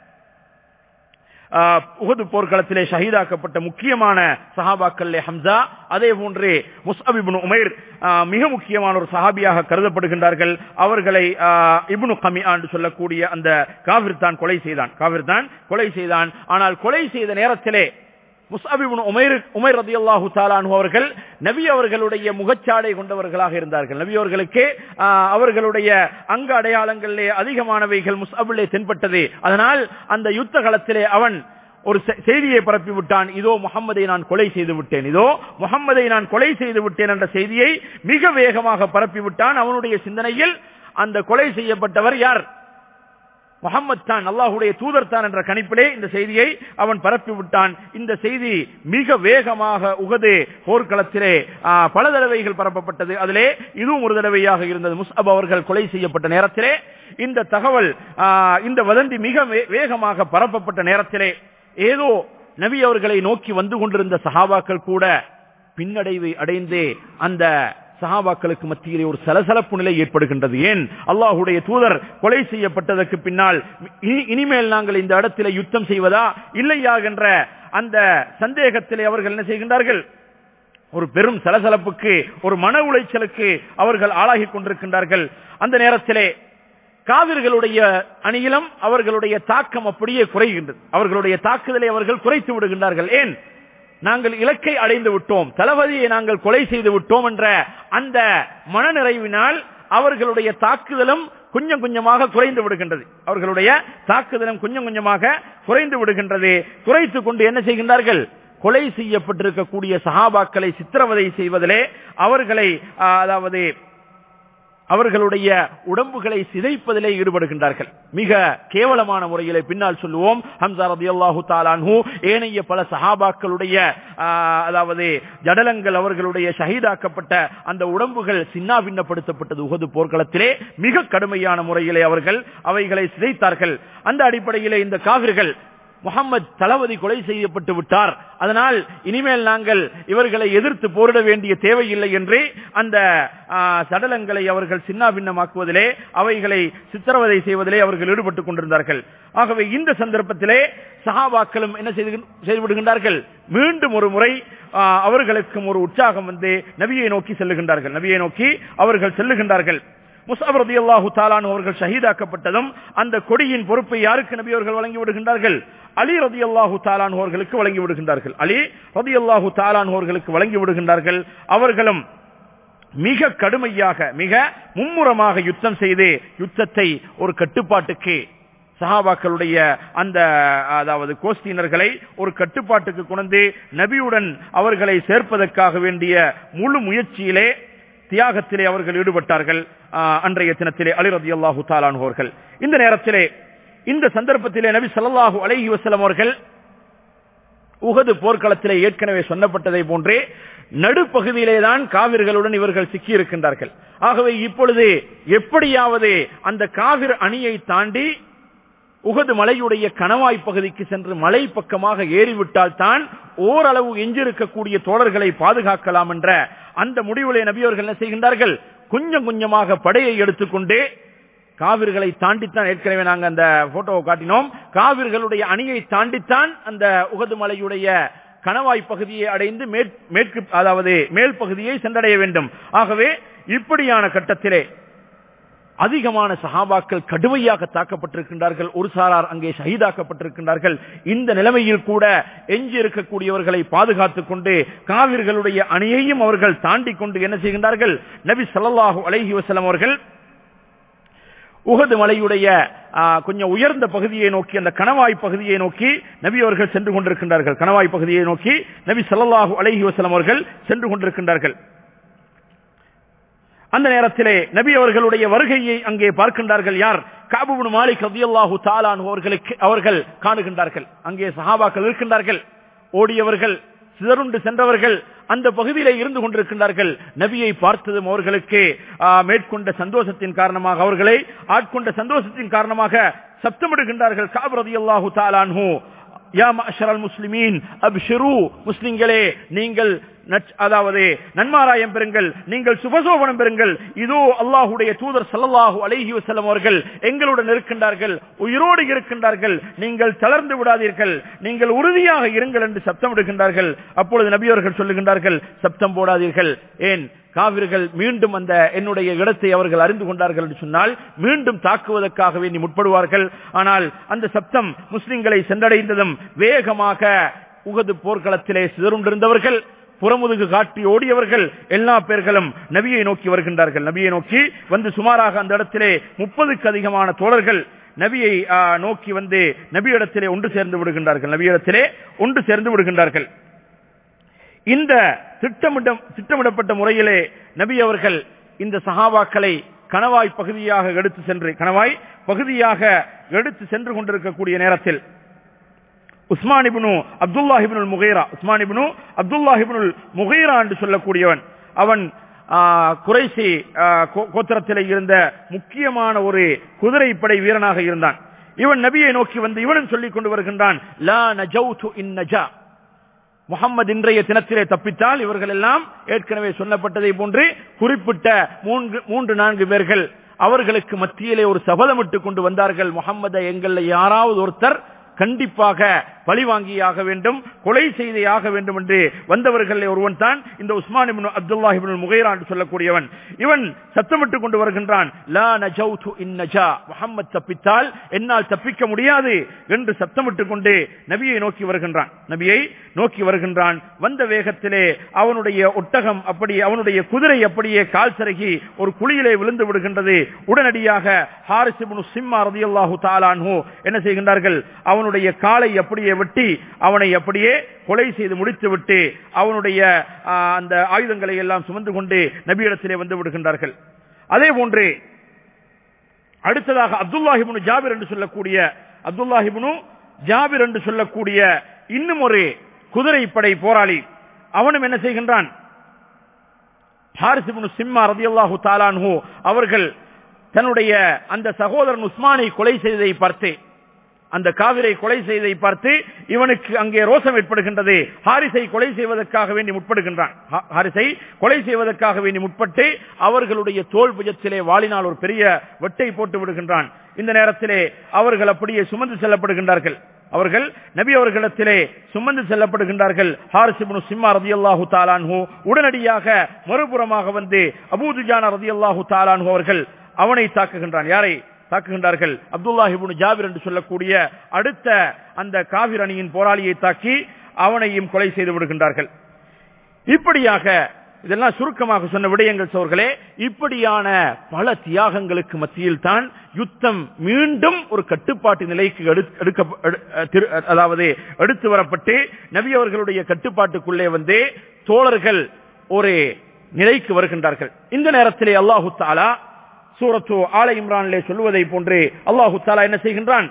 உஹது போர்க்களத்திலே ஷஹீதாக்கப்பட்ட முக்கியமான சஹாபாக்கள் ஹம்சா, அதே போன்று முஸ்அப் இப்னு உமைர் மிக முக்கியமான ஒரு சஹாபியாக கருதப்படுகின்றார்கள். அவர்களை இப்னு கமிஆ என்று சொல்லக்கூடிய அந்த காஃபிர் தான் கொலை செய்தான். காஃபிர் தான் கொலை செய்தான். ஆனால் கொலை செய்த நேரத்திலே முஸ்அப் இப்னு உமைர் உமைர் ரலியல்லாஹு தஆலா அன்ஹு அவர்கள் நபி அவர்களுடைய முகச்சாடை கொண்டவர்களாக இருந்தார்கள். நபி அவர்களுக்கு அவர்களுடைய அங்க அடையாளங்களிலே அதிகமானவைகள் முஸ்அபிலே தென்பட்டது. அதனால் அந்த யுத்த களத்திலே அவன் ஒரு செய்தியை பரப்பி விட்டான். இதோ முஹம்மதை நான் கொலை செய்து விட்டேன், இதோ முஹம்மதை நான் கொலை செய்து விட்டேன் என்ற செய்தியை மிக வேகமாக பரப்பி விட்டான். அவனுடைய சிந்தனையில் அந்த கொலை செய்யப்பட்டவர் யார்? முஹம்மது தான், அல்லாஹ்வுடைய தூதர் தான் என்ற கணிப்பிலே இந்த செய்தியை அவன் பரப்பி விட்டான். இந்த செய்தி மிக வேகமாக உஹது போர்க்களத்திலே பல தடவைகள் பரப்பப்பட்டது. அதிலே இதுவும் ஒரு தடவையாக இருந்தது. முஸ்அப் அவர்கள் கொலை செய்யப்பட்ட நேரத்திலே இந்த தகவல் இந்த வதந்தி மிக வேகமாக பரப்பப்பட்ட நேரத்திலே ஏதோ நபி அவர்களை நோக்கி வந்து கொண்டிருந்த சஹாபாக்கள் கூட பின்னடைவை அடைந்து அந்த சஹாபாக்களுக்கு மத்தியிலே ஒரு சலசலப்பு நிலை ஏற்படுகின்றது. ஏன்? அல்லாஹ்வுடைய தூதர் கொலை செய்யப்பட்டதற்கு பின்னால் இனிமேல் நாங்கள் இந்த இடத்திலே யுத்தம் செய்வதா இல்லையா என்ற அந்த சந்தேகத்திலே அவர்கள் என்ன செய்கின்றார்கள்? ஒரு பெரும் சலசலப்புக்கு, ஒரு மன உளைச்சலுக்கு அவர்கள் ஆளாகி கொண்டிருக்கின்றார்கள். அந்த நேரத்திலே காவிர்களுடைய அணியிலும் அவர்களுடைய தாக்கம் அப்படியே குறைகின்றது. அவர்களுடைய தாக்குதலை அவர்கள் குறைத்து விடுகின்றார்கள். ஏன்? நாங்கள் இலக்கை அடைந்து விட்டோம், தளபதியை நாங்கள் கொலை செய்து விட்டோம் என்ற அந்த மனநிறைவினால் அவர்களுடைய தாக்குதலும் கொஞ்சம் கொஞ்சமாக குறைந்து விடுகின்றது. அவர்களுடைய தாக்குதலும் கொஞ்சம் கொஞ்சமாக குறைந்து விடுகின்றது. குறைத்துக் கொண்டு என்ன செய்கின்றார்கள்? கொலை செய்யப்பட்டிருக்கக்கூடிய சஹாபாக்களை சித்திரவதை செய்வதிலே அவர்களை அதாவது அவர்களுடைய உடம்புகளை சிதைப்பதிலே ஈடுபடுகின்றார்கள். மிக கேவலமான முறையிலே பின்னால் சொல்லுவோம். ஹம்சா ரலியல்லாஹு தஆலா அன்ஹு ஏனைய பல சஹாபாக்களுடைய அதாவது ஜடலங்கள் அவர்களுடைய ஷஹீதாக்கப்பட்ட அந்த உடம்புகள் சின்னா பின்னப்படுத்தப்பட்டது. உஹது போர்க்களத்திலே மிக கடுமையான முறையிலே அவர்கள் அவைகளை சிதைத்தார்கள். அந்த அடிப்படையிலே இந்த காவிர்கள் முஹம்மது தளபதி கொலை செய்யப்பட்டு விட்டார், அதனால் இனிமேல் நாங்கள் இவர்களை எதிர்த்து போரிட வேண்டிய தேவையில்லை என்று அந்த சடலங்களை அவர்கள் சின்ன பின்னமாக்குவதிலே அவைகளை சித்திரவதை செய்வதிலே அவர்கள் ஈடுபட்டுக் கொண்டிருந்தார்கள். ஆகவே இந்த சந்தர்ப்பத்திலே சஹாபாக்களும் என்ன செய்து விடுகின்றார்கள்? மீண்டும் ஒரு முறை அவர்களுக்கும் ஒரு உற்சாகம் வந்து நபியை நோக்கி செல்லுகின்றார்கள். நபியை நோக்கி அவர்கள் செல்லுகின்றார்கள். முஸ்அப் ரலியல்லாஹு தஆலா அன்ஹு அவர்கள் ஷஹீதாக்கப்பட்டதும் அந்த கொடியின் பொறுப்பை யாருக்கு நபி அவர்கள் வழங்கி விடுகின்றார்கள்? அலி ரலியல்லாஹு தஆலா அன்ஹு அவர்களுக்கு வழங்கி விடுகின்றார்கள். அலி ரலியல்லாஹு தஆலா அன்ஹு அவர்களுக்கு வழங்கி விடுகின்றார்கள். அவர்களும் மிக கடுமையாக மிக மும்முரமாக யுத்தம் செய்து யுத்தத்தை ஒரு கட்டுப்பாட்டுக்கு சஹாபாக்களுடைய அந்த அதாவது கோஸ்தியினர்களை ஒரு கட்டுப்பாட்டுக்கு கொண்டு நபியுடன் அவர்களை சேர்ப்பதற்காக வேண்டிய முழு முயற்சியிலே தியாகத்திலே அவர்கள் ஈடுபட்டார்கள். அன்றைய தினத்திலே அலி ரலியல்லாஹு தஆலா அன்ஹு அவர்கள் இந்த நேரத்திலே இந்த சந்தர்ப்பத்திலே நபி ஸல்லல்லாஹு அலைஹி வஸல்லம் அவர்கள் உஹது போர்க்களத்திலே ஏற்கனவே சொன்னப்பட்டதை போன்றே நடுப்பகுதியிலே தான் காவிர்களுடன் இவர்கள் சிக்கி இருக்கின்றார்கள். ஆகவே இப்பொழுது எப்படியாவது அந்த காவிர் அணியை தாண்டி உஹது மலையுடைய கணவாய் பகுதிக்கு சென்று மலை பக்கமாக ஏறிவிட்டால் தான் ஓரளவு எஞ்சிருக்கக்கூடிய தோழர்களை பாதுகாக்கலாம் என்ற அந்த முடிவுகளை நபி அவர்கள் என்ன செய்கின்றார்கள்? கொஞ்சம் கொஞ்சமாக படையை எடுத்துக்கொண்டு காவிர்களை தாண்டித்தான், ஏற்கனவே நாங்கள் அந்த போட்டோவை காட்டினோம், காவிர்களுடைய அணியை தாண்டித்தான் அந்த உஹது மலையுடைய கணவாய் பகுதியை அடைந்து மேற்கு அதாவது மேல் பகுதியை சென்றடைய வேண்டும். ஆகவே இப்படியான கட்டத்திலே அதிகமான சஹாபாக்கள் கடுமையாக தாக்கப்பட்டிருக்கின்றார்கள். ஒரு சாரார் அங்கே ஷஹீதாக்கப்பட்டிருக்கின்றார்கள். இந்த நிலைமையில் கூட எஞ்சி இருக்கக்கூடியவர்களை பாதுகாத்துக் கொண்டு காவிர்களுடைய அணியையும் அவர்கள் தாண்டி கொண்டு என்ன செய்கின்றார்கள்? நபி ஸல்லல்லாஹு அலைஹி வஸல்லம் அவர்கள் உஹது மலையுடைய கொஞ்சம் உயர்ந்த பகுதியை நோக்கி, அந்த கணவாய் பகுதியை நோக்கி நபி அவர்கள் சென்று கொண்டிருக்கின்றார்கள். கணவாய் பகுதியை நோக்கி நபி ஸல்லல்லாஹு அலைஹி வஸல்லம் அவர்கள் சென்று கொண்டிருக்கின்றார்கள். அந்த நேரத்திலே நபி அவர்களுடைய வருகையை அங்கே பார்க்கின்றார்கள். யார்? கஅப் இப்னு மாலிக் ரலியல்லாஹு தஆலா அன்ஹு அவர்களுக்கு அவர்கள் காணுகின்றார்கள். அங்கே சஹாபாக்கள் இருக்கின்றார்கள். ஓடியவர்கள், சிதறுண்டு சென்றவர்கள் அந்த பகுதியிலே இருந்து கொண்டிருக்கின்றார்கள். நபியை பார்த்ததும் அவர்களுக்கு மேற்கொண்ட சந்தோஷத்தின் காரணமாக, அவர்களை ஆட்கொண்ட சந்தோஷத்தின் காரணமாக சப்தமிடுகின்றார்கள். கஅப் ரலியல்லாஹு தஆலா அன்ஹு, யா மஅஷரல் முஸ்லிமீன் அப்ஷிரு, முஸ்லிம்களே நீங்கள் அதாவது நன்மாராயம் பெறுங்கள், நீங்கள் சுபசோபனம் பெறுங்கள். இதோ அல்லாஹ்வுடைய தூதர் ஸல்லல்லாஹு அலைஹி வஸல்லம் அவர்கள் எங்களுடன் இருக்கின்றார்கள், உயிரோடு இருக்கின்றார்கள், நீங்கள் தளர்ந்து விடாதீர்கள், நீங்கள் உறுதியாக இருங்கள் என்று சப்தமிடுகின்றார்கள். அப்பொழுது நபி அவர்கள் சொல்லுகின்றார்கள், சப்தம் போடாதீர்கள். ஏன்? காவிர்கள் மீண்டும் அந்த என்னுடைய இடத்தை அவர்கள் அறிந்து கொண்டார்கள் என்று சொன்னால் மீண்டும் தாக்குவதற்காகவே நீ முற்படுவார்கள். ஆனால் அந்த சப்தம் முஸ்லிம்களை சென்றடைந்ததும் வேகமாக உஹது போர்க்களத்திலே சிதறுண்டிருந்தவர்கள், புறமுதுகு காட்டி ஓடியவர்கள் எல்லா பேர்களும் நபியை நோக்கி வருகின்றார்கள். நபியை நோக்கி வந்து சுமாராக அந்த இடத்திலே முப்பதுக்கு அதிகமான தோழர்கள் நபியை நோக்கி வந்து நபியிடத்திலே ஒன்று சேர்ந்து விடுகின்றார்கள். நபியிடத்திலே ஒன்று சேர்ந்து விடுகின்றார்கள். இந்த திட்டமிட திட்டமிடப்பட்ட முறையிலே நபி அவர்கள் இந்த சஹாபாக்களை கணவாய் பகுதியாக எடுத்து சென்று கணவாய் பகுதியாக எடுத்து சென்று கொண்டிருக்கக்கூடிய நேரத்தில் உஸ்மான் இப்னு அப்துல்லாஹ் இப்னுல் முகைரா உஸ்மான் இப்னு அப்துல்லாஹ் இப்னுல் முகைரா என்று சொல்லக்கூடியவன், அவன் குறைசி கோத்திரத்திலே இருந்த முக்கியமான ஒரு குதிரைப்படை வீரனாக இருந்தான். இவன் நபியை நோக்கி வந்து இவனும் சொல்லிக் கொண்டு வருகின்றான், லா நஜௌது இன் நஜா, முஹம்மது இன்றைய தினத்திலே தப்பித்தால், இவர்கள் எல்லாம் ஏற்கனவே சொல்லப்பட்டதை போன்று குறிப்பிட்ட மூன்று மூன்று நான்கு பேர்கள் அவர்களுக்கு மத்தியிலே ஒரு சபதமிட்டுக் கொண்டு வந்தார்கள், முஹம்மதை எங்களை யாராவது ஒருத்தர் கண்டிப்பாக பழி வாங்கியாக வேண்டும், கொலை செய்தாக வேண்டும் என்று வந்தவர்கள் ஒருவன் தான் இந்த உஸ்மான் இப்னு அப்துல்லாஹ் இப்னுல் முகைரா என்று சொல்லக்கூடியவன். இவன் சத்தமிட்டுக் கொண்டு வருகின்றான், லா நஜௌது இன் நஜா, முஹம்மது தப்பித்தால் என்னால் தப்பிக்க முடியாது என்று சத்தமிட்டுக் கொண்டு நபியை நோக்கி வருகின்றான். நபியை நோக்கி வருகின்றான். வந்த வேகத்திலே அவனுடைய ஒட்டகம் அப்படி அவனுடைய குதிரை அப்படியே கால் சருகி ஒரு குழியிலே விழுந்து விடுகின்றது. உடனடியாக ஹாரிஸ் இப்னு சிம்மா ரலியல்லாஹு தஆலா அன்ஹு என்ன செய்கின்றார்கள், அவனுடைய காலை அப்படியே வெட்டி அவனை அப்படியே கொலை செய்து முடித்துவிட்டு அவனுடைய அந்த ஆயுதங்களை எல்லாம் சுமந்து கொண்டு நபியிடத்திலே வந்து விடுகின்றார்கள். அதே போன்று அடுத்ததாக அப்துல்லாஹ் இப்னு ஜாபிர் என்று சொல்லக்கூடிய அப்துல்லாஹ் இப்னு ஜாபிர் என்று சொல்லக்கூடிய இன்னும் ஒரு குதிரைப்படை போராளி, அவனும் என்ன செய்கின்றான், ஹாரிஸ் இப்னு சிம்மா ரலியல்லாஹு தஆலா அன்ஹு அவர்கள் தன்னுடைய அந்த சகோதரன் உஸ்மானை கொலை செய்ததை பார்த்து, அந்த காவிரை கொலை செய்ததை பார்த்து இவனுக்கு அங்கே ரோசம் ஏற்படுகின்றது. ஹாரிஸை கொலை செய்வதற்காக வேண்டி முற்படுகின்றான். ஹாரிஸை கொலை செய்வதற்காக வேண்டி முற்பட்டு அவர்களுடைய தோல் புஜத்திலே வாளினால் ஒரு பெரிய வெட்டை போட்டு விடுகின்றான். இந்த நேரத்திலே அவர்கள் அப்படியே சுமந்து செல்லப்படுகின்றார்கள். அவர்கள் நபி அவர்களிடத்திலே சுமந்து செல்லப்படுகின்றார்கள். ஹாரிஸ் இப்னு சிம்மா ரலியல்லாஹு தஆலா அன்ஹு உடனடியாக மறுபுறமாக வந்து அபூ துஜானா ரலியல்லாஹு தஆலா அன்ஹு அவர்கள் அவனை தாக்குகின்றான். யாரை தாக்குகின்றார்கள்? அப்துல்லாஹ் இப்னு ஜாபிர் என்று சொல்லக்கூடிய அடுத்த அந்த காவிர் அணியின் போராளியை தாக்கி அவனையும் கொலை செய்து விடுகின்றார்கள். இப்படியாக இதெல்லாம் சுருக்கமாக சொன்ன விடயங்கள் சோர்களே, இப்படியான பல தியாகங்களுக்கு மத்தியில் தான் யுத்தம் மீண்டும் ஒரு கட்டுப்பாட்டு நிலைக்கு எடுக்க அதாவது எடுத்து வரப்பட்டு நபி அவர்களுடைய கட்டுப்பாட்டுக்குள்ளே வந்து தோழர்கள் ஒரு நிலைக்கு வருகின்றார்கள். இந்த நேரத்திலே அல்லாஹு தஆலா சூரத்து ஆல இம்ரானிலே சொல்வதை போன்று அல்லாஹு தஆலா என்ன செய்கின்றான்,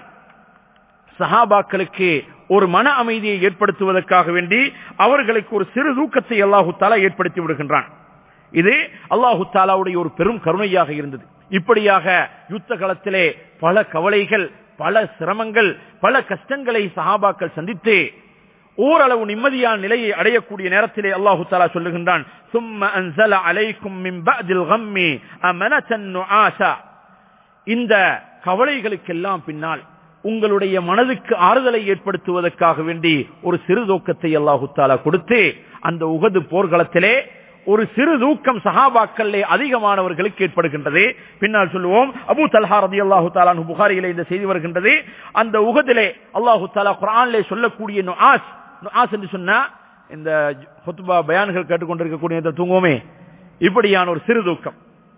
சஹாபாக்களுக்கு ஒரு மன அமைதியை ஏற்படுத்துவதற்காக வேண்டி அவர்களுக்கு ஒரு சிறு தூக்கத்தை அல்லாஹு தஆலா ஏற்படுத்தி விடுகின்றான். இது அல்லாஹு தஆலாவுடைய ஒரு பெரும் கருணையாக இருந்தது. இப்படியாக யுத்த களத்திலே பல கவலைகள், பல சிரமங்கள், பல கஷ்டங்களை சஹாபாக்கள் சந்தித்து ஓரளவு நிம்மதியான நிலையை அடையக்கூடிய நேரத்திலே அல்லாஹு தஆலா சொல்லுகின்றான், சும்ம அன்ஸல அலைக்கும் மின் பஅதில் கம்மி அமனதன் நுஆஸா, இந்த கவலைகளுக்கெல்லாம் பின்னால் உங்களுடைய மனதுக்கு ஆறுதலை ஏற்படுத்துவதற்காக வேண்டி ஒரு சிறு தூக்கத்தை அல்லாஹு தஆலா கொடுத்து அந்த உஹது போர்க்களத்திலே ஒரு சிறு தூக்கம் சஹாபாக்களே அதிகமானவர்களுக்கு ஏற்படுகின்றது. பின்னால் சொல்லுவோம், அபூ தல்ஹா ரலியல்லாஹு தஆலா அன்ஹு புகாரியிலே இந்த செய்தி வருகின்றது. அந்த உஹதிலே அல்லாஹு தஆலா குர்ஆனிலே சொல்லக்கூடிய நுஆஸ், நுஆஸ் என்று சொன்னா இந்த ஹுத்பா பயான்கள் கேட்டுக்கொண்டிருக்கக்கூடிய தூங்குவோமே, இப்படியான ஒரு சிறு தூக்கம்,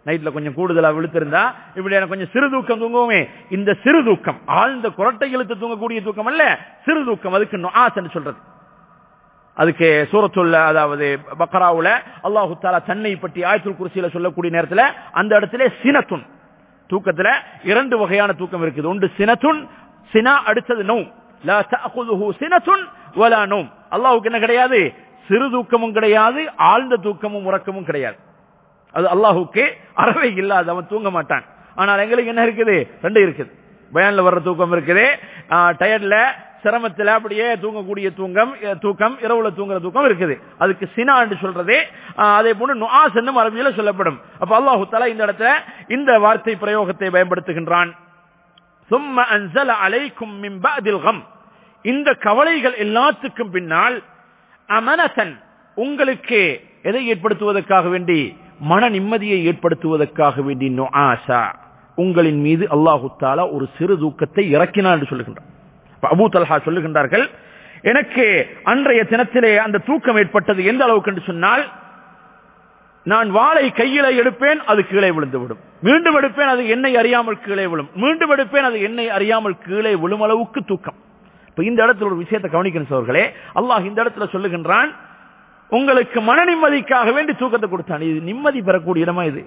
நைட்ல கொஞ்சம் கூடுதலா விழுத்திருந்தா இப்படி எனக்கு கொஞ்சம் சிறு தூக்கம் தூங்குவோமே, இந்த சிறு தூக்கம் ஆழ்ந்த குரட்டை இழுத்து தூங்கக்கூடிய தூக்கம் அல்ல, சிறு தூக்கம். அதுக்கு நுஆஸ் என்று சொல்றது. அதுக்கு சூரத்துல் அதாவது பக்ராவுல அல்லாஹு தஆலா தன்னை பற்றி ஆயத்துல் குர்சியில சொல்லக்கூடிய நேரத்தில் அந்த இடத்துல சினத்துன் தூக்கத்துல இரண்டு வகையான தூக்கம் இருக்குது. ஒன்று சினத்துன், சினா அடுத்தது நௌம். லா தஅகுதுஹு சினத்துன் வலா நௌம். அல்லாஹ்வுக்கு என்ன கிடையாது? சிறு தூக்கமும் கிடையாது, ஆழ்ந்த தூக்கமும் உறக்கமும் கிடையாது. அது அல்லாஹ்வுக்கு அறவே இல்லாத, அவன் தூங்க மாட்டான். ஆனால் எங்களுக்கு என்ன இருக்குது? ரெண்டு இருக்குது. பயான்ல வர்ற தூக்கம் இருக்குது, டயர்ட்ல சிரமத்தில் அப்படியே தூங்கக்கூடிய தூங்கம் தூக்கம், இரவுல தூங்குற தூக்கம் இருக்குது. அதுக்கு சினா என்று சொல்றதே. அதே போன்று நுஆஸ் என்னும் அரபியில சொல்லப்படும். அப்ப அல்லாஹு தஆலா இந்த இடத்துல இந்த வார்த்தை பிரயோகத்தை பயன்படுத்துகின்றான். ثم انزل عليكم من بعد الغم. இந்த கவலைகள் எல்லாத்துக்கும் பின்னால் அமனதன் உங்களுக்கு எதை ஏற்படுத்துவதற்காக வேண்டி? மன நிம்மதியை ஏற்படுத்துவதற்காக வேண்டி நுஆஸா உங்களின் மீது அல்லாஹு தஆலா ஒரு சிறு தூக்கத்தை இறக்கினார் என்று சொல்லுகின்றார். அபூ தல்ஹா சொல்லுகின்றார்கள், எனக்கு அன்றைய தினத்திலே அந்த தூக்கம் ஏற்பட்டது எந்த அளவுக்கு என்று சொன்னால், நான் வாளை கையில எடுப்பேன், அது கீழே விழுந்து விடும். மீண்டும் எடுப்பேன், அது என்னை அறியாமல் கீழே விழும். மீண்டும் எடுப்பேன், அது என்னை அறியாமல் கீழே விழும் அளவுக்கு தூக்கம். இப்ப இந்த இடத்துல ஒரு விஷயத்தை கவனிக்கணும் சகோதரர்களே. அல்லாஹ் இந்த இடத்துல சொல்லுகின்றான், உங்களுக்கு மன நிம்மதிக்காக வேண்டி தூக்கத்தை கொடுத்தான். இது நிம்மதி பெறக்கூடிய இடமா? இது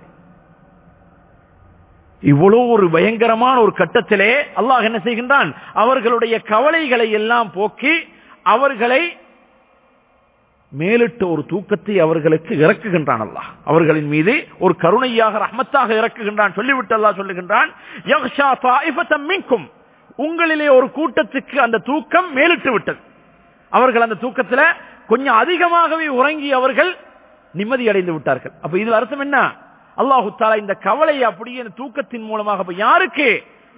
இவ்வளவு ஒரு பயங்கரமான ஒரு கட்டத்திலே அல்லாஹ் என்ன செய்கின்றான்? அவர்களுடைய கவலைகளை எல்லாம் போக்கி அவர்களை மேலிட்ட ஒரு தூக்கத்தை அவர்களுக்கு இறக்குகின்றான். அல்லாஹ் அவர்களின் மீது ஒரு கருணையாக ரஹ்மத்தாக இறக்குகின்றான். சொல்லிவிட்டு அல்லாஹ் சொல்லுகின்றான், யக்ஷா தாயிஃபதம் மின்கும், உங்களிலே ஒரு கூட்டத்துக்கு அந்த தூக்கம் மேலிட்டு விட்டது. அவர்கள் அந்த தூக்கத்தில் கொஞ்சம் அதிகமாகவே உறங்கி அவர்கள் நிம்மதி அடைந்து விட்டார்கள். அப்ப இதுல அர்த்தம் என்ன? அல்லாஹு தஆலா இந்த கவலையை அப்படியே தூக்கத்தின் மூலமாக யாருக்கு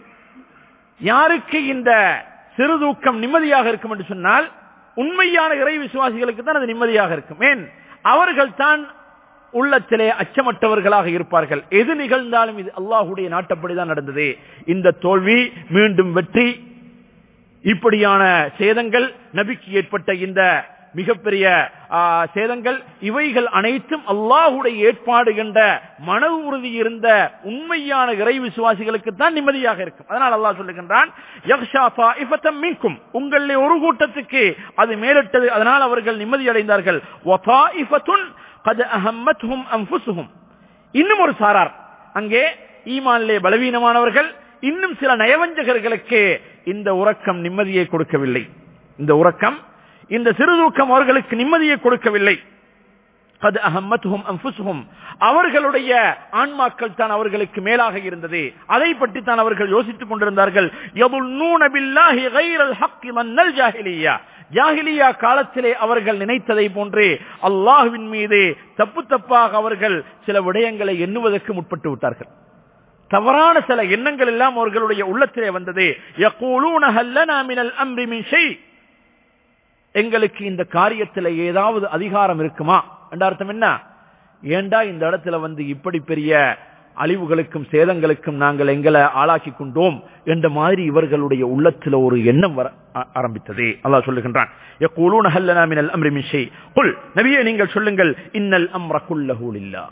யாருக்கு இந்த சிறு தூக்கம் நிம்மதியாக இருக்கும் என்று சொன்னால், உண்மையான இறை விசுவாசிகளுக்கு தான் அது நிம்மதியாக இருக்கும். ஏன்? அவர்கள் தான் உள்ளத்திலே அச்சமற்றவர்களாக இருப்பார்கள். எது நிகழ்ந்தாலும் இது அல்லாஹ்வுடைய நாட்டப்படிதான் நடந்தது. இந்த தோல்வி, மீண்டும் வெற்றி, இப்படியான சேதங்கள், நபிக்கு ஏற்பட்ட இந்த மிகப்பெரிய சேதங்கள், இவைகள் அனைத்தும் அல்லாஹ்வுடைய ஏற்பாடு என்ற மன உறுதி இருந்த உண்மையான இறை விசுவாசிகளுக்கு தான் நிம்மதியாக இருக்கும். அதனால் அல்லாஹ் சொல்லுகின்றான், யக்ஷா தாயிஃபதம் மின்கும், உங்களிலே ஒரு கூட்டத்துக்கு அது மேலிட்டது, அதனால் அவர்கள் நிம்மதி அடைந்தார்கள். வ தாயிஃபத்துன் கத் அஹம்மத்ஹும் அன்ஃபுஸுஹும், இன்னும் ஒரு சாரார், அங்கே ஈமானிலே பலவீனமானவர்கள், இன்னும் சில நயவஞ்சகர்களுக்கு இந்த உறக்கம் நிம்மதியை கொடுக்கவில்லை. இந்த உறக்கம், இந்த சிறுதூக்கம் அவர்களுக்கு நிம்மதியை கொடுக்கவில்லை. கத் அஹம்மத்ஹும் அன்ஃபுஸுஹும், அவர்களுடைய ஆன்மாக்கள் தான் அவர்களுக்கு மேலாக இருந்தது. அதை பற்றி தான் அவர்கள் யோசித்துக் கொண்டிருந்தார்கள். யதுன்னூன பில்லாஹி கைரல் ஹக்கி மன்னல் ஜாஹிலியா, ஜாஹிலியா காலத்திலே அவர்கள் நினைத்ததை போன்று அல்லாஹ்வின் மீது தப்பு தப்பாக அவர்கள் சில விடயங்களை எண்ணுவதற்கு முற்பட்டு விட்டார்கள். தவறான சில எண்ணங்கள் எல்லாம் அவர்களுடைய உள்ளத்திலே வந்தது. யகூலூன ஹல்லனா மினல் அம்ரி மின் ஷை, எங்களுக்கு இந்த காரியத்தில் ஏதாவது அதிகாரம் இருக்குமா என்ற அர்த்தம் என்ன? ஏண்டா இந்த இடத்துல வந்து இப்படி பெரிய அழிவுகளுக்கும் சேதங்களுக்கும் நாங்கள் எங்களை ஆளாக்கி கொண்டோம் என்ற மாதிரி இவர்களுடைய உள்ளத்தில் ஒரு எண்ணம் வர ஆரம்பித்தது. அல்லாஹ் சொல்லுகின்றான், யகூலூன ஹல்லனா மினல் அம்ரி மின் ஷை, குல், நபியே நீங்கள் சொல்லுங்கள், இன்னல் அம்ர குல்லஹு லில்லாஹ்,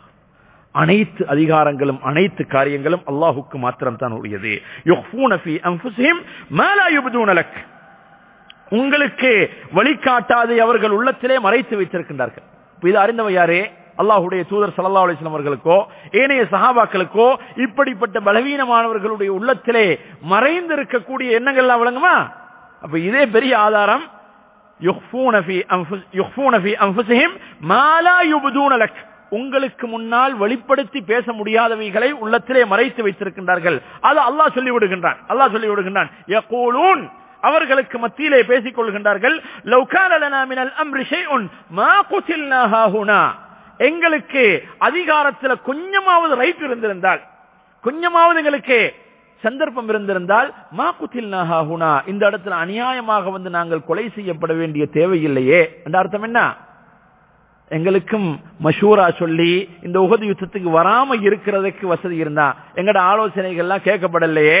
அனைத்து அதிகாரங்களும் அனைத்து காரியங்களும் அல்லாஹ்வுக்கு மாத்திரம் தான் உரியது. யுஃபூன ஃபீ அன்ஃபுஸிஹிம் மா லா யுப்தூன லக், உங்களுக்கு வழிகாட்டாதை அவர்கள் உள்ளத்திலே மறைத்து வைத்திருக்கின்றார்கள். இது அறிந்தவர் யாரே? அல்லாஹ்வுடைய தூதர் ஸல்லல்லாஹு அலைஹி வஸல்லம் அவர்களுக்கோ ஏனைய சஹாபாக்களுக்கோ இப்படிப்பட்ட பலவீனமானவர்களுடைய உள்ளத்திலே மறைந்திருக்கக்கூடிய எண்ணங்கள் எல்லாம் விளங்குமா? அப்ப இதே பெரிய ஆதாரம். யுஃபூன ஃபீ அன்ஃபுஸ் யுஃபூன ஃபீ அன்ஃபுஸிஹிம் மா லா யுப்தூன லக், உங்களுக்கு முன்னால் வெளிப்படுத்தி பேச முடியாதவைகளை உள்ளத்திலே மறைத்து வைத்திருக்கின்றார்கள். அது அல்லாஹ் சொல்லி விடுகின்றான். அல்லாஹ் சொல்லி விடுகின்றான், யகூலூன், அவர்களுக்கு மத்தியிலே பேசிக் கொள்கின்றார்கள், லவ் கான லனா மினல் அம்ரி ஷைஉன் மா குதில்னா ஹாஹுனா, எங்களுக்கு அதிகாரத்தில் கொஞ்சமாவது ரைட் இருந்திருந்தால், கொஞ்சமாவது எங்களுக்கு சந்தர்ப்பம் இருந்திருந்தால், மா குதில்னா ஹாஹுனா, இந்த இடத்துல அநியாயமாக வந்து நாங்கள் கொலை செய்யப்பட வேண்டிய தேவையில்லையே என்ற அர்த்தம் என்ன? எங்களுக்கும் மஷூரா சொல்லி இந்த உஹது யுத்தத்துக்கு வராம இருக்கிறதுக்கு வசதி இருந்தா எங்கட ஆலோசனைகள்லாம் கேட்கப்படலையே.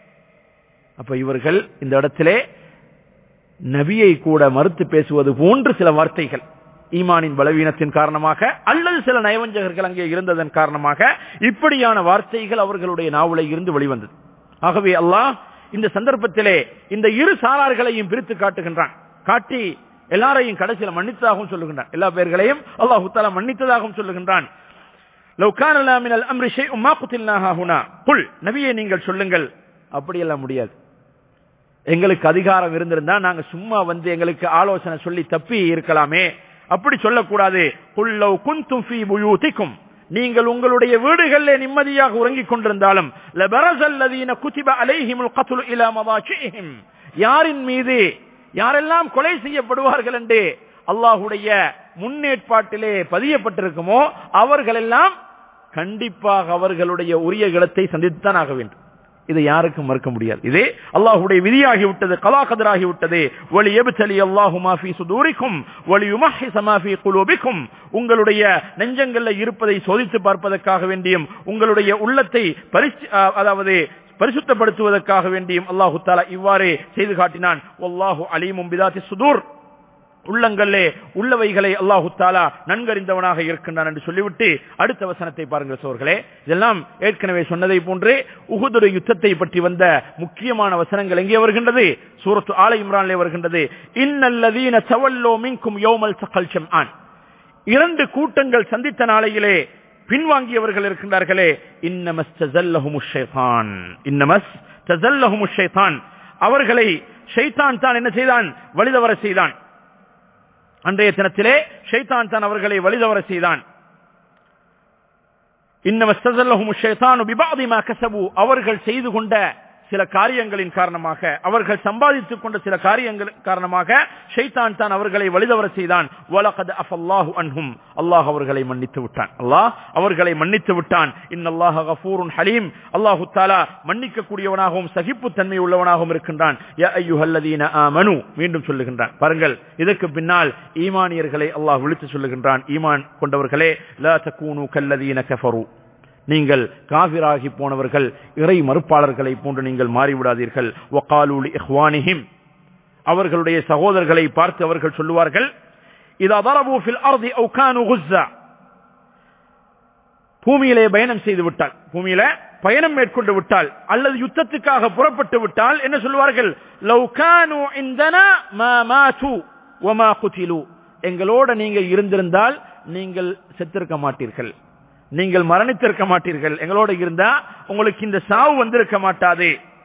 அப்ப இவர்கள் இந்த இடத்திலே நபியை கூட மறுத்து பேசுவது போன்று சில வார்த்தைகள், ஈமானின் பலவீனத்தின் காரணமாக அல்லது சில நயவஞ்சகர்கள் அங்கே இருந்ததன் காரணமாக இப்படியான வார்த்தைகள் அவர்களுடைய நாவலை இருந்து வெளிவந்தது. ஆகவே அல்லாஹ் இந்த சந்தர்ப்பத்திலே இந்த இரு சாரார்களையும் பிரித்து காட்டுகின்றான். காட்டி எல்லாரையும் கடைசியில் மன்னித்ததாகவும் சொல்லுகின்றான். எல்லா பேர்களையும் அல்லாஹ் தஆலா மன்னித்ததாகவும் சொல்லுகின்றான். லவ் கான லனா மினல் அம்ரி ஷைஉம் மா குதில்னா ஹுனா குல், நபியே நீங்கள் சொல்லுங்கள், அப்படியெல்லாம் முடியாது. எங்களுக்கு அதிகாரம் இருந்திருந்தா நாங்க சும்மா வந்து எங்களுக்கு ஆலோசனை சொல்லி தப்பி இருக்கலாமே, அப்படி சொல்லக்கூடாது. குல் லவ் குன்தும் ஃபீ புயூதிக்கும், நீங்கள் உங்களுடைய வீடுகளிலே நிம்மதியாக உறங்கிக் கொண்டிருந்தாலும் லபரஸல்லதீன குதிப அலைஹிமுல் கத்லு இலா மதாஜிஹிம், யாரின் மீது யாரெல்லாம் கொலை செய்யப்படுவார்கள் என்று அல்லாஹ்வுடைய முன்னேற்பாட்டிலே பதியப்பட்டிருக்குமோ அவர்கள் எல்லாம் கண்டிப்பாக அவர்களுடைய உரிய இடத்தை சந்தித்துத்தான் ஆக வேண்டும். இதை யாருக்கும் மறுக்க முடியாது. இது அல்லாஹ்வுடைய விதியாகிவிட்டது, கலா கதராகிவிட்டது. வலி யப்தலி அல்லாஹு மா ஃபீ சுதூரிக்கும் வலி யுமஹ்ஹிஸ மா ஃபீ குலூபிக்கும், உங்களுடைய நெஞ்சங்களில் இருப்பதை சோதித்து பார்ப்பதற்காக வேண்டியும் உங்களுடைய உள்ளத்தை அதாவது பரிசுத்தப்படுத்துவதற்காக வேண்டியும் அல்லாஹு தஆலா இவ்வாறு செய்து காட்டினான். வல்லாஹு அலீமும் பிதாத்தி சுதூர், உள்ளங்களே உள்ளவைகளை அல்லாஹு தஆலா நன்கறிந்தவனாக இருக்கின்றான் என்று சொல்லிவிட்டு அடுத்த வசனத்தை பாருங்கள் சோர்களே. இதெல்லாம் ஏற்கனவே சொன்னதை போன்றே உஹுது யுத்தத்தை பற்றி வந்த முக்கியமான வசனங்கள் எங்கே வருகின்றது? சூரத்து ஆல இம்ரானிலே வருகின்றது. இன்னல்லதீன தவல்லோ மின்கும் யௌமல் தகல் ஜம்ஆன், இரண்டு கூட்டங்கள் சந்தித்த நாளையிலே பின்வாங்கியவர்கள் இருக்கின்றார்களே. இன்னமஸ் தஸல்லஹுமுஷ் ஷைத்தான், இன்னமஸ் தஸல்லஹுமுஷ் ஷைத்தான், அவர்களை ஷைத்தான் தான் என்ன செய்தான்? வழிதவர செய்தான். அன்றைய தினத்திலே ஷைத்தான் தான் அவர்களை வழிதவர செய்தான். இன்னமஸ் தஸல்லஹுமுஷ் ஷைத்தானு பிபஅதி மா கஸபு, அவர்கள் செய்து கொண்ட சில காரியங்களின் காரணமாக, அவர்கள் சம்பாதித்துக் கொண்ட சில காரியங்கள் காரணமாக ஷைத்தான் தான் அவர்களை வழிதவர செய்தான். வலகத் அஃபல்லாஹு அன்ஹும், அல்லாஹ் அவர்களை மன்னித்து விட்டான். அல்லாஹ் அவர்களை மன்னித்து விட்டான். இன்னல்லாஹ கஃபூருன் ஹலீம், அல்லாஹு தஆலா மன்னிக்க கூடியவனாகவும் சகிப்பு தன்மை உள்ளவனாகவும் இருக்கின்றான். யா அய்யுஹல்லதீன ஆமனு, மீண்டும் சொல்லுகின்றான். பாருங்கள், இதற்கு பின்னால் ஈமானியர்களை அல்லாஹ் விழித்து சொல்லுகின்றான். ஈமான் கொண்டவர்களே, லா தகூனு கல்லதீன கஃபரு, நீங்கள் காஃபிராகி போனவர்கள் இறை மறுப்பாளர்களை போன்று நீங்கள் மாறிவிடாதீர்கள். வகாலு லிஇஹ்வானிஹிம், அவர்களுடைய சகோதரர்களை பார்த்து அவர்கள் சொல்லுவார்கள், இதா தரபு ஃபில் அர்தி அவ் கானு குஸ்ஸா, பூமியிலே பயணம் செய்து விட்டால், பூமியில பயணம் மேற்கொண்டு விட்டால் அல்லது யுத்தத்துக்காக புறப்பட்டு விட்டால் என்ன சொல்வார்கள்? லவ் கானு இந்தனா மா மாது வமா குதிலு, எங்களோட நீங்க இருந்திருந்தால் நீங்கள் செத்திருக்க மாட்டீர்கள், நீங்கள் மரணித்திருக்க மாட்டீர்கள், எங்களோட இருந்தா உங்களுக்கு இந்த சாவு வந்திருக்க மாட்டாது.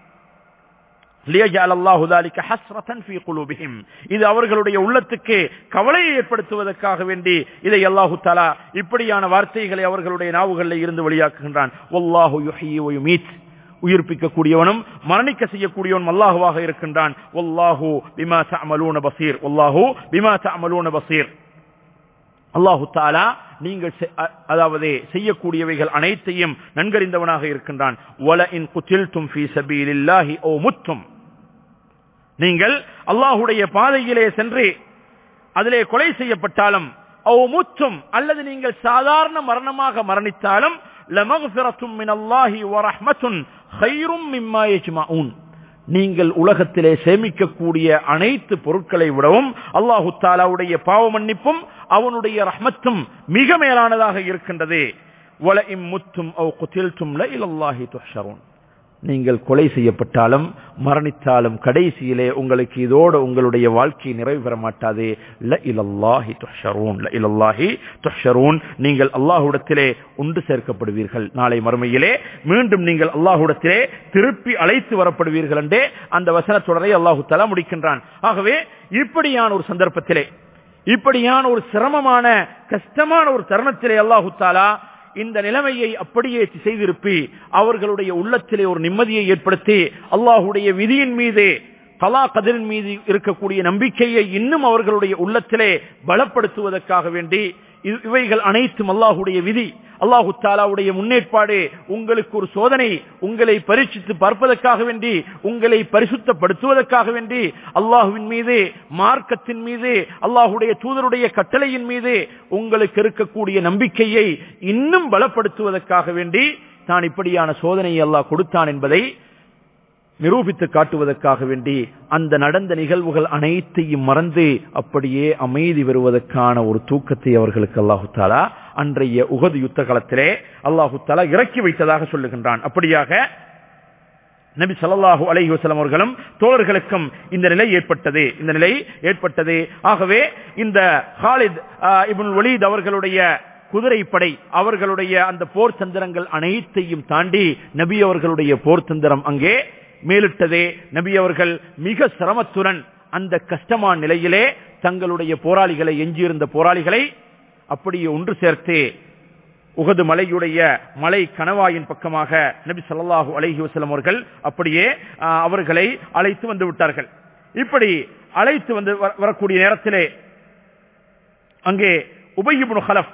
லியஜஅலல்லாஹு ذلك حسرة في قلوبهم, இது அவர்களுடைய உள்ளத்துக்கு கவலையை ஏற்படுத்துவதற்காக வேண்டி இதை அல்லாஹு தஆலா இப்படியான வார்த்தைகளை அவர்களுடைய நாவுகளில் இருந்து வெளியாக்குகின்றான். வல்லாஹு யுஹ்யி வ யுமீத், உயிர்ப்பிக்க கூடியவனும் மரணிக்க செய்யக்கூடியவனும் அல்லாஹ்வாக இருக்கின்றான். வல்லாஹு பிமா தஅமலூன பஸீர், வல்லாஹு பிமா தஅமலூன பஸீர், அல்லாஹு தஆலா நீங்கள் அதாவது செய்யக்கூடியவைகள் அனைத்தையும் நன்கறிந்தவனாக இருக்கின்றான். வல இன் குதில்தும் ஃபீ சபீலில்லாஹி அவ் முத்தும், நீங்கள் அல்லாஹ்வுடைய பாதையிலே சென்று அதிலே கொலை செய்யப்பட்டாலும், அவ் முத்தும் அல்லது நீங்கள் சாதாரண மரணமாக மரணித்தாலும், லமக்ஃபிரத்தும் மினல்லாஹி வ ரஹ்மத்துன் கைரும் மிம்மா யஜ்மஊன், நீங்கள் உலகத்திலே சேமிக்கக்கூடிய அனைத்து பொருட்களை விடவும் அல்லாஹு தஆலாவுடைய பாவ மன்னிப்பும் அவனுடைய ரஹ்மத்தும் மிக மேலானதாக இருக்கின்றது. வல இம் முத்தும் அவ் குதில்தும் ல இலல்லாஹி துஹ்ஷரூன், நீங்கள் கொலை செய்யப்பட்டாலும் மரணித்தாலும் கடைசியிலே உங்களுக்கு இதோடு உங்களுடைய வாழ்க்கை நிறைவு பெற மாட்டாது. ல இலல்லாஹி துஹ்ஷரூன், ல இலல்லாஹி துஹ்ஷரூன், நீங்கள் அல்லாஹ்விடத்திலே ஒன்று சேர்க்கப்படுவீர்கள். நாளை மறுமையிலே மீண்டும் நீங்கள் அல்லாஹ்விடத்திலே திருப்பி அழைத்து வரப்படுவீர்கள் என்றே அந்த வசன தொடரை அல்லாஹு தஆலா முடிக்கின்றான். ஆகவே இப்படியான ஒரு சந்தர்ப்பத்திலே, இப்படியான ஒரு சிரமமான கஷ்டமான ஒரு தருணத்திலே அல்லாஹு தஆலா இந்த நிலைமையை அப்படியே செய்திருப்பி அவர்களுடைய உள்ளத்திலே ஒரு நிம்மதியை ஏற்படுத்தி அல்லாஹ்வுடைய விதியின் மீது, கலா கதிரின் மீது இருக்கக்கூடிய நம்பிக்கையை இன்னும் அவர்களுடைய உள்ளத்திலே பலப்படுத்துவதற்காக வேண்டி இவைகள் அனைத்தும் அல்லாஹ்வுடைய விதி, அல்லாஹு தஆலாவுடைய முன்னேற்பாடு, உங்களுக்கு ஒரு சோதனை, உங்களை பரீட்சித்து பார்ப்பதற்காக வேண்டி, உங்களை பரிசுத்தப்படுத்துவதற்காக வேண்டி, அல்லாஹ்வின் மீது, மார்க்கத்தின் மீது, அல்லாஹ்வுடைய தூதருடைய கட்டளையின் மீது உங்களுக்கு இருக்கக்கூடிய நம்பிக்கையை இன்னும் பலப்படுத்துவதற்காக வேண்டி தான் இப்படியான சோதனையை அல்லாஹ் கொடுத்தான் என்பதை நிரூபித்து காட்டுவதற்காக வேண்டி அந்த நடந்த நிகழ்வுகள் அனைத்தையும் மறந்து அப்படியே அமைதி பெறுவதற்கான ஒரு தூக்கத்தை அவர்களுக்கு அல்லாஹு தாலா அன்றைய உஹது யுத்த காலத்திலே அல்லாஹு தாலா இறக்கி வைத்ததாக சொல்லுகின்றான். அப்படியாக நபி ஸல்லல்லாஹு அலைஹி வஸல்லம் அவர்களும் தோழர்களுக்கும் இந்த நிலை ஏற்பட்டது இந்த நிலை ஏற்பட்டது ஆகவே இந்த காலித் இப்னுல் வலீத் அவர்களுடைய குதிரைப்படை அவர்களுடைய அந்த போர் தந்திரங்கள் அனைத்தையும் தாண்டி நபி அவர்களுடைய போர் தந்திரம் அங்கே மேலிட்டதே. நபி அவர்கள் மிக சிரமத்துடன் அந்த கஷ்டமான நிலையிலே தங்களுடைய போராளிகளை எஞ்சியிருந்த போராளிகளை அப்படியே ஒன்று சேர்த்து உஹது மலையுடைய மலை கணவாயின் பக்கமாக நபி ஸல்லல்லாஹு அலைஹி வஸல்லம் அவர்கள் அப்படியே அவர்களை அழைத்து வந்து விட்டார்கள். இப்படி அழைத்து வந்து வரக்கூடிய நேரத்திலே அங்கே உபய் இப்னு ஹலஃப்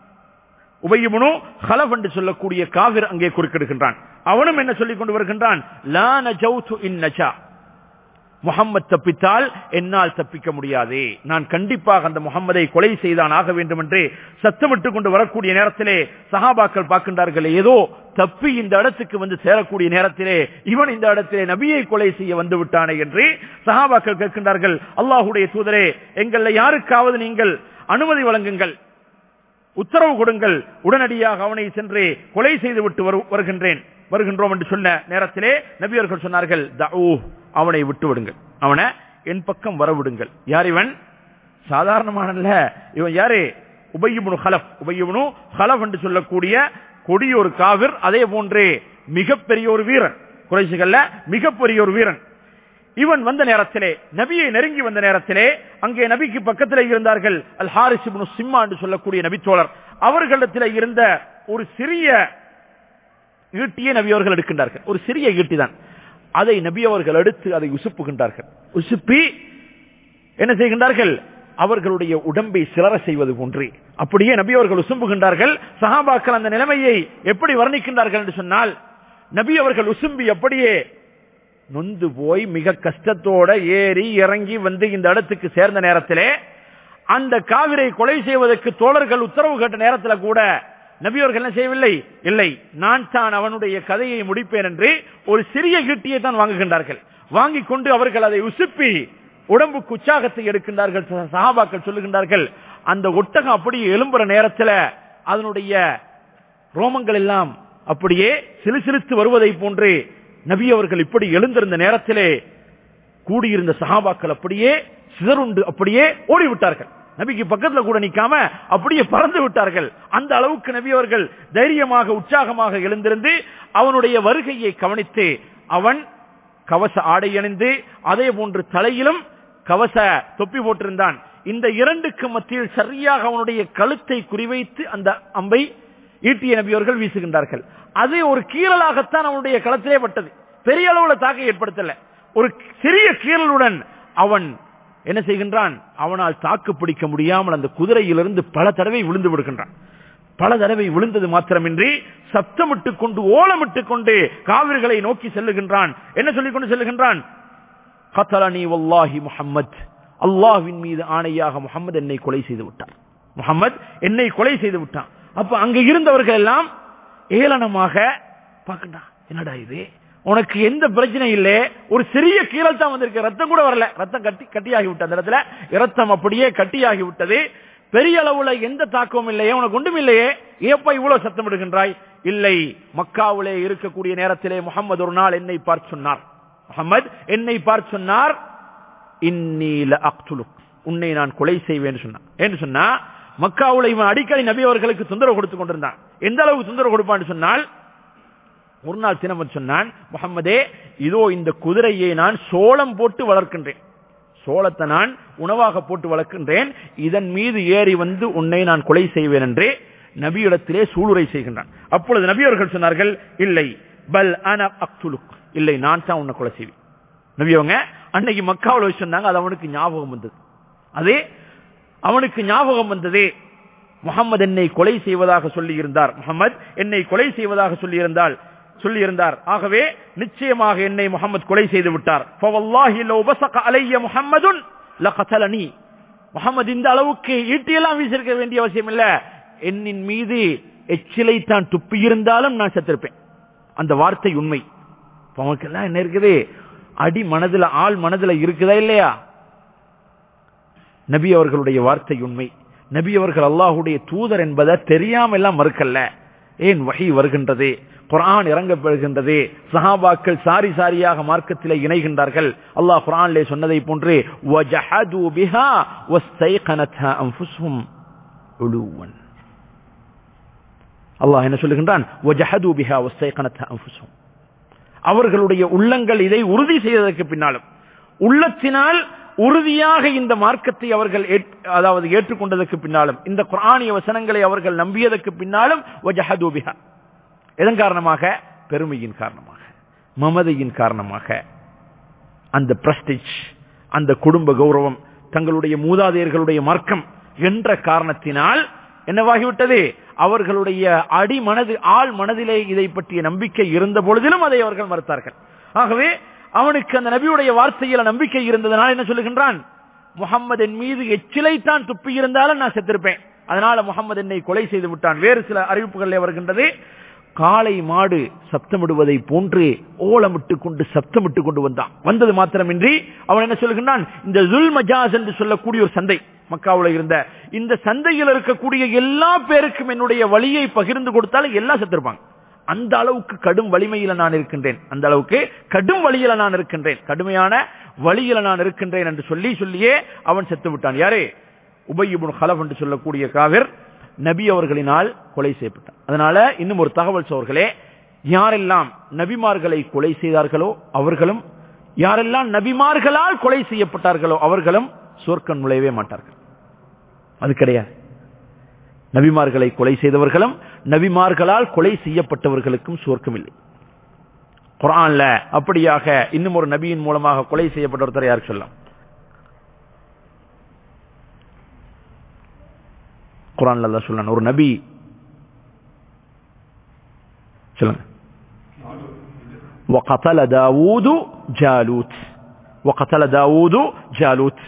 உபய் இப்னு ஹலஃப் என்று சொல்லக்கூடிய காவிர் அங்கே குறுக்கிடுகின்றான். அவனும் என்ன சொல்லிக் கொண்டு வருகின்றான், லா நஜௌது இன் நஜா, முஹம்மத் தப்பித்தால் என்னால் தப்பிக்க முடியாது, நான் கண்டிப்பாக அந்த முஹம்மதை கொலை செய்தான் ஆக வேண்டும் என்று சத்தமிட்டுக் கொண்டு வரக்கூடிய நேரத்திலே சஹாபாக்கள் பார்க்கின்றார்கள், ஏதோ தப்பி இந்த இடத்துக்கு வந்து சேரக்கூடிய நேரத்திலே இவன் இந்த இடத்திலே நபியை கொலை செய்ய வந்து விட்டானே என்று சஹாபாக்கள் கேட்கின்றார்கள். அல்லாஹ்வுடைய தூதரே, எங்களை யாருக்காவது நீங்கள் அனுமதி வழங்குங்கள், உத்தரவு கொடுங்கள், உடனடியாக அவனை சென்று கொலை செய்து விட்டு வருகின்றேன் வருகின்றோம் என்று சொன்ன நேரத்திலே நபி அவர்கள் சொன்னார்கள், தஊ, அவனை விட்டு விடுங்கள், அவனை என் பக்கம் வரவிடுங்கள். யார் இவன்? சாதாரணமான இவன் யாரு? உபய் இப்னு ஹலஃப். உபய் இப்னு ஹலஃப் என்று சொல்லக்கூடிய கொடிய ஒரு காவிர், அதே போன்றே மிகப்பெரிய ஒரு வீரன், குறைஷிகள்ல மிகப்பெரிய ஒரு வீரன். இவன் வந்த நேரத்திலே, நபியை நெருங்கி வந்த நேரத்திலே அங்கே நபிக்கு பக்கத்திலே இருந்தார்கள் அல் ஹாரிஸ் இப்னு சிம்மா என்று சொல்லக்கூடிய நபித்தோழர். அவர்களிடத்தில் இருந்த ஒரு சிறிய ஈட்டியை நபி அவர்கள் எடுக்கின்றார்கள். ஒரு சிறிய ஈட்டி தான். அதை நபி அவர்கள் எடுத்து அதை உசுப்புகின்றார்கள். உசுப்பி என்ன செய்கின்றார்கள்? அவர்களுடைய உடம்பை சிலர செய்வது போன்றே அப்படியே நபி அவர்கள் உசும்புகின்றார்கள். சஹாபாக்கள் அந்த நிலைமையை எப்படி வர்ணிக்கின்றார்கள் என்று சொன்னால், நபி அவர்கள் உசும்பி அப்படியே நொந்து போய் மிக கஷ்டத்தோட ஏறி இறங்கி வந்து இந்த இடத்துக்கு சேர்ந்த நேரத்திலே அந்த காவிரை கொலை செய்வதற்கு தோழர்கள் உத்தரவு கேட்ட நேரத்தில் கூட நபி அவர்கள் என்ன செய்யவில்லை, இல்லை நான் தான் அவனுடைய கதையை முடிப்பேன் என்று ஒரு சிறிய ஈட்டியை தான் வாங்குகின்றார்கள். வாங்கி கொண்டு அவர்கள் அதை உசுப்பி உடம்புக்கு உற்சாகத்தை எடுக்கின்றார்கள். சஹாபாக்கள் சொல்லுகின்றார்கள், அந்த ஒட்டகம் அப்படியே எழும்புற நேரத்தில் அதனுடைய ரோமங்கள் எல்லாம் அப்படியே சிலுசிலுத்து வருவதை போன்று நபி அவர்கள் இப்படி எழுந்திருந்த நேரத்திலே கூடியிருந்த சஹாபாக்கள் அப்படியே சிதறுண்டு அப்படியே ஓடிவிட்டார்கள். நபிக்கு பக்கத்துல கூட நிக்காம அப்படியே பறந்து விட்டார்கள். அந்த அளவுக்கு நபி அவர்கள் தைரியமாக உற்சாகமாக எழுந்திருந்து அவனுடைய வருகையை கவனித்து அவன் கவச ஆடை அணிந்து அதே போன்று தலையிலும் கவச தொப்பி போட்டிருந்தான். இந்த இரண்டுக்கு மத்தியில் சரியாக அவனுடைய கழுத்தை குறிவைத்து அந்த அம்பை ஈட்டிய நபி அவர்கள் வீசுகின்றார்கள். அது ஒரு கீறலாகத்தான் அவனுடைய களத்திலே பட்டது. பெரிய அளவுல தாக்கை ஏற்படுத்தல. ஒரு சிறிய கீறலுடன் அவன் என்ன செய்கின்றான், அவனால் தாக்கு பிடிக்க முடியாமல் அந்த குதிரையிலிருந்து பல தடவை விழுந்து விடுகின்றான். பல தடவை விழுந்தது மாத்திரமின்றி சத்தமிட்டு கொண்டு ஓலமிட்டுக் கொண்டு காவிர்களை நோக்கி செல்லுகின்றான். என்ன சொல்லிக் கொண்டு செல்லுகின்றான், கத்தலனி வல்லாஹி முஹம்மத், அல்லாஹ்வின் மீது ஆணையாக முஹம்மது என்னை கொலை செய்து விட்டார், முஹம்மது என்னை கொலை செய்து விட்டான். அப்ப அங்க இருந்தவர்கள் எல்லாம் ஏளனமாக பார்க்கின்றான், என்னடா இது, உனக்கு எந்த பிரச்சனை இல்லை, ஒரு சிறிய கீழல் தான் வந்திருக்கு, ரத்தம் கூட வரல, ரத்தம் கட்டி கட்டியாகி விட்டது, அந்த இடத்துல ரத்தம் அப்படியே கட்டியாகி விட்டது, பெரிய அளவுல எந்த தாக்கமும் இல்லையே, உனக்கு ஒன்றும் இல்லையே, ஏப்பா இவ்வளவு சத்தம் விடுகின்றாய்? இல்லை, மக்காவிலே இருக்கக்கூடிய நேரத்திலே முஹம்மது ஒரு நாள் என்னை பார்த்து சொன்னார், முஹம்மது என்னை பார்த்து சொன்னார், இன்னீ லஅக்துலுக், உன்னை நான் கொலை செய்வேன் சொன்னான். என்று சொன்னா மக்காவுல இவன் அடிக்கடி நபி அவர்களுக்கு தொந்தரவு கொடுத்துக் கொண்டிருந்தான். எந்த அளவுக்கு தொந்தரவு கொடுப்பான்னு சொன்னால், ஒரு நாள் தினம் சொன்னான், முஹம்மதே இதோ இந்த குதிரையை நான் சோளம் போட்டு வளர்க்கின்றேன், சோளத்தை நான் உணவாக போட்டு வளர்க்கின்றேன், இதன் மீது ஏறி வந்து உன்னை நான் கொலை செய்வேன் என்று நபியிடத்திலே சூளுரை செய்கின்றான். அப்பொழுது நபி அவர்கள் சொன்னார்கள், இல்லை பல் அன அக்துலுக், இல்லை நான் தான் உன்னை கொலை செய்வேன். நபி அவங்க அன்னைக்கு மக்காவில் சொன்னாங்க. அது அவனுக்கு ஞாபகம் வந்தது. அதே அவனுக்கு ஞாபகம் வந்தது, முஹம்மது என்னை கொலை செய்வதாக சொல்லி இருந்தார், முஹம்மது என்னை கொலை செய்வதாக சொல்லி இருந்தால் சொல்லி இருந்தார் ஆகவே நிச்சயமாக என்னை முஹம்மது கொலை செய்து விட்டார். ஃபவல்லாஹி லவ் பஸக அலைய முஹம்மதுன் லகதலனி, முஹம்மது இந்த அளவுக்கு ஈட்டியெல்லாம் வீசிருக்க வேண்டிய அவசியம் இல்ல, என்னின் மீது எச்சிலை தான் துப்பி இருந்தாலும் நான் செத்திருப்பேன். அந்த வார்த்தை உண்மை. அவங்களுக்கெல்லாம் என்ன இருக்குது? அடி மனதுல ஆள் மனதுல இருக்குதா இல்லையா? நபி அவர்களுடைய வார்த்தை உண்மை. நபி அவர்கள் அல்லாஹுடைய தூதர் என்பதை தெரியாம எல்லாம் மறுக்கல்ல. ஏன் வஹி வருகின்றது, குர்ஆன் இறங்கப்படுகின்றது, சஹாபாக்கள் சாரி சாரியாக மார்க்கத்திலே இணைகின்றார்கள். அல்லாஹ் குர்ஆனிலே சொன்னதை போன்று வஜஹது பிஹா வஸ்தைகனத்ஹா அன்ஃபுஸுஹும் உலுவன். அல்லாஹ் என்ன சொல்லுகின்றான்? வஜஹது பிஹா வஸ்தைகனத்ஹா அன்ஃபுஸுஹும். அவர்களுடைய உள்ளங்கள் இதை உறுதி செய்ததற்கு பின்னாலும், உள்ளத்தினால் உறுதியாக இந்த மார்க்கத்தை அவர்கள் அதாவது ஏற்றுக்கொண்டதற்கு பின்னாலும், இந்த குர்ஆனிய வசனங்களை அவர்கள் நம்பியதற்கு பின்னாலும் வஜஹது பிஹா. எதன் காரணமாக? பெருமையின் காரணமாக, மமதையின் காரணமாக, அந்த பிரஸ்டிஜ், அந்த குடும்ப கௌரவம், தங்களுடைய மூதாதையர்களுடைய மார்க்கம் என்ற காரணத்தினால் என்னவாகிவிட்டது? அவர்களுடைய அடி மனது ஆள் மனதிலே இதை பற்றிய நம்பிக்கை இருந்த பொழுதிலும் அதை அவர்கள் மறுத்தார்கள். ஆகவே அவனுக்கு அந்த நபியுடைய வார்த்தையில நம்பிக்கை இருந்ததனால் என்ன சொல்லுகின்றான்? முஹம்மதின் மீது எச்சிலை தான் துப்பி இருந்தாலும் நான் செத்திருப்பேன், அதனால முஹம்மது என்னை கொலை செய்து விட்டான். வேறு சில அறிவிப்புகளில் வருகின்றது, காளை மாடு சப்தமிடுவதை போன்று ஓலமிட்டு கொண்டு சப்தமிட்டு கொண்டு வந்தான். வந்தது மாத்திரமின்றி அவன் என்ன சொல்லுகின்றான்? இந்த ஜுல் மஜாஸ் என்று சொல்லக்கூடிய ஒரு சந்தை மக்காவுல இருந்த இந்த சந்தையில் இருக்கக்கூடிய எல்லா பேருக்கும் என்னுடைய வழியை பகிர்ந்து கொடுத்தாலும் எல்லாம் செத்திருப்பாங்க. அந்த அளவுக்கு கடும் வலிமையில நான் இருக்கின்றேன், அந்த அளவுக்கு கடும் வழியில நான் இருக்கின்றேன், கடுமையான வழியில நான் இருக்கின்றேன் என்று சொல்லி சொல்லியே அவன் செத்து விட்டான். யாரே? உபய் இப்னு கலப் என்று சொல்லக்கூடிய காவிர் நபி அவர்களினால் கொலை செய்யப்பட்டான். அதனால இன்னும் ஒரு தகவல் சோர்களே, யாரெல்லாம் நபிமார்களை கொலை செய்தார்களோ அவர்களும், யாரெல்லாம் நபிமார்களால் கொலை செய்யப்பட்டார்களோ அவர்களும் சொர்க்கம் நுழையவே மாட்டார்கள். அது கிடையாது. நபிமார்களை கொலை செய்தவர்களும் நபிமார்களால் கொலை செய்யப்பட்டவர்களுக்கும் சொர்க்கம் இல்லை. குர்ஆன்ல அப்படியாக இன்னும் ஒரு நபியின் மூலமாக கொலை செய்யப்பட்டவர் யாருக்கு சொல்லலாம்? குர்ஆன்ல அல்லாஹ் சொல்றான், ஒரு நபி சொல்லுங்க, وقتل داوود جالوت وقتل داوود جالوت.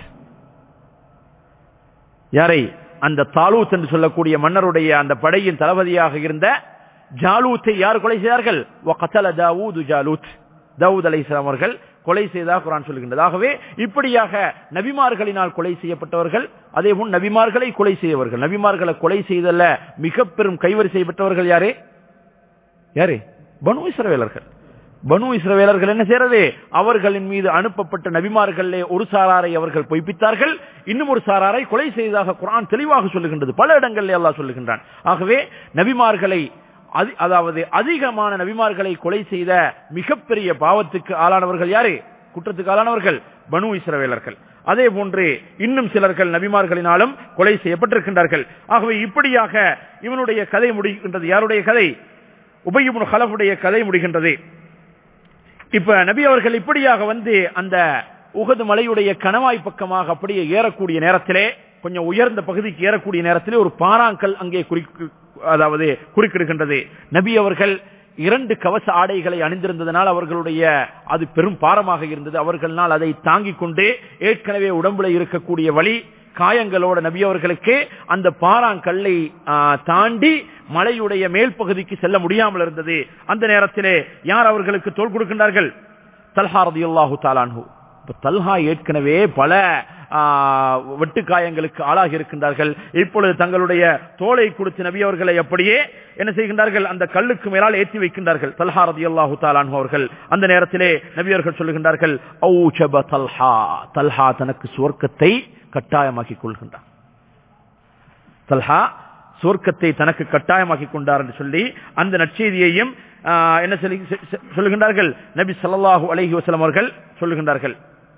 யாரை? அந்த தாலூத் என்று சொல்லக்கூடிய மன்னருடைய அந்த படையின் தளபதியாக இருந்த ஜாலூத்தை யார் கொலை செய்தார்கள்? وقتل داوود جالوت. தாவூத் அலைஹிஸ்ஸலாம் அவர்கள் கொலை செய்ததாக குர்ஆன் சொல்கின்றது. ஆகவே இப்படியாக நபிமார்களினால் கொலை செய்யப்பட்டவர்கள், அதே போல் நபிமார்களை கொலை செய்தவர்கள், நபிமார்களை கொலை செய்தல்ல மிக பெரும் கைவரிசை பெற்றவர்கள் யாரே? யாரே? பனு இஸ்ரவேலர்கள். பனு இஸ்ரவேலர்கள் என்ன செய்யறது? அவர்களின் மீது அனுப்பப்பட்ட நபிமார்களே ஒரு சாராரை அவர்கள் பொய்ப்பித்தார்கள், இன்னும் ஒரு சாராரை கொலை செய்ததாக குர்ஆன் தெளிவாக சொல்லுகின்றது, பல இடங்களில் அல்லாஹ் சொல்லுகின்றான். ஆகவே நபிமார்களை அதாவது அதிகமான நபிமார்களை கொலை செய்த மிகப்பெரிய பாவத்துக்கு ஆளானவர்கள் யாரு? குற்றத்துக்கு ஆளானவர்கள் பனு இஸ்ரவேலர்கள். அதே போன்று இன்னும் சிலர்கள் நபிமார்களினாலும் கொலை செய்யப்பட்டிருக்கின்றார்கள். ஆகவே இப்படியாக இவனுடைய கதை முடிகின்றது. யாருடைய கதை? உபய் இப்னு கலஃபுடைய கதை முடிகின்றது. இப்ப நபி அவர்கள் இப்படியாக வந்து அந்த உஹது மலையுடைய கணவாய் பக்கமாக அப்படியே ஏறக்கூடிய நேரத்திலே, கொஞ்சம் உயர்ந்த பகுதிக்கு ஏறக்கூடிய நேரத்திலே ஒரு பாறாங்கல் அங்கே குறிக்கு அதாவது குறுக்கிடுகின்றது. நபி அவர்கள் இரண்டு கவச ஆடைகளை அணிந்திருந்ததனால் அவர்களுடைய அது பெரும் பாரமாக இருந்தது. அவர்களால் அதை தாங்கிக் கொண்டு ஏற்கனவே உடம்புல இருக்கக்கூடிய வலி காயங்களோட நபி அவர்களுக்கு அந்த பாறாங்கல்லை தாண்டி மலையுடைய மேல் பகுதிக்கு செல்ல முடியாமல் இருந்தது. அந்த நேரத்திலே யார் அவர்களுக்கு தோள் கொடுக்கின்றார்கள்? தல்ஹா ரலியல்லாஹு தஆலா அன்ஹு. தல்ஹா ஏற்கனவே பல வெட்டு காயங்களுக்கு ஆளாகி இருக்கின்றார்கள். இப்பொழுது தங்களுடைய தோளை கொடுத்து நபி அவர்களை அப்படியே என்ன செய்கின்றார்கள்? அந்த கல்லுக்கு மேலால் ஏற்றி வைக்கின்றார்கள். தல்ஹா ரலியல்லாஹு தஆலா அன்ஹு அவர்கள் அந்த நேரத்திலே நபி அவர்கள் சொல்லுகின்றார்கள், ஔஜப தல்ஹா, தல்ஹா தனக்கு சுவர்க்கத்தை கட்டாயமாக்கி கொள்கின்றார். தல்ஹா சுவர்க்கத்தை தனக்கு கட்டாயமாக்கி கொண்டார் என்று சொல்லி அந்த நற்செய்தியையும் என்ன சொல்லுகின்றார்கள்? நபி ஸல்லல்லாஹு அலைஹி வஸல்லம் அவர்கள் சொல்லுகின்றார்கள்.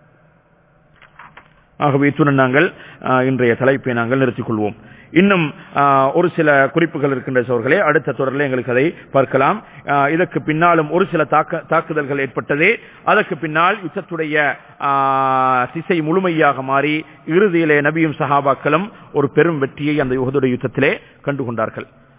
ஆகவே இத்துடன் நாங்கள் இன்றைய தலைப்பை நாங்கள் நிறுத்திக் கொள்வோம். இன்னும் ஒரு சில குறிப்புகள் இருக்கின்ற சோர்களே, அடுத்த தொடரில் எங்களுக்கு அதை பார்க்கலாம். இதற்கு பின்னாலும் ஒரு சில தாக்குதல்கள் ஏற்பட்டது. அதற்கு பின்னால் யுத்தத்துடைய திசை முழுமையாக மாறி இறுதியிலே நபியும் சஹாபாக்களும் ஒரு பெரும் வெற்றியை அந்த உஹதுடைய யுத்தத்திலே கண்டுகொண்டார்கள்.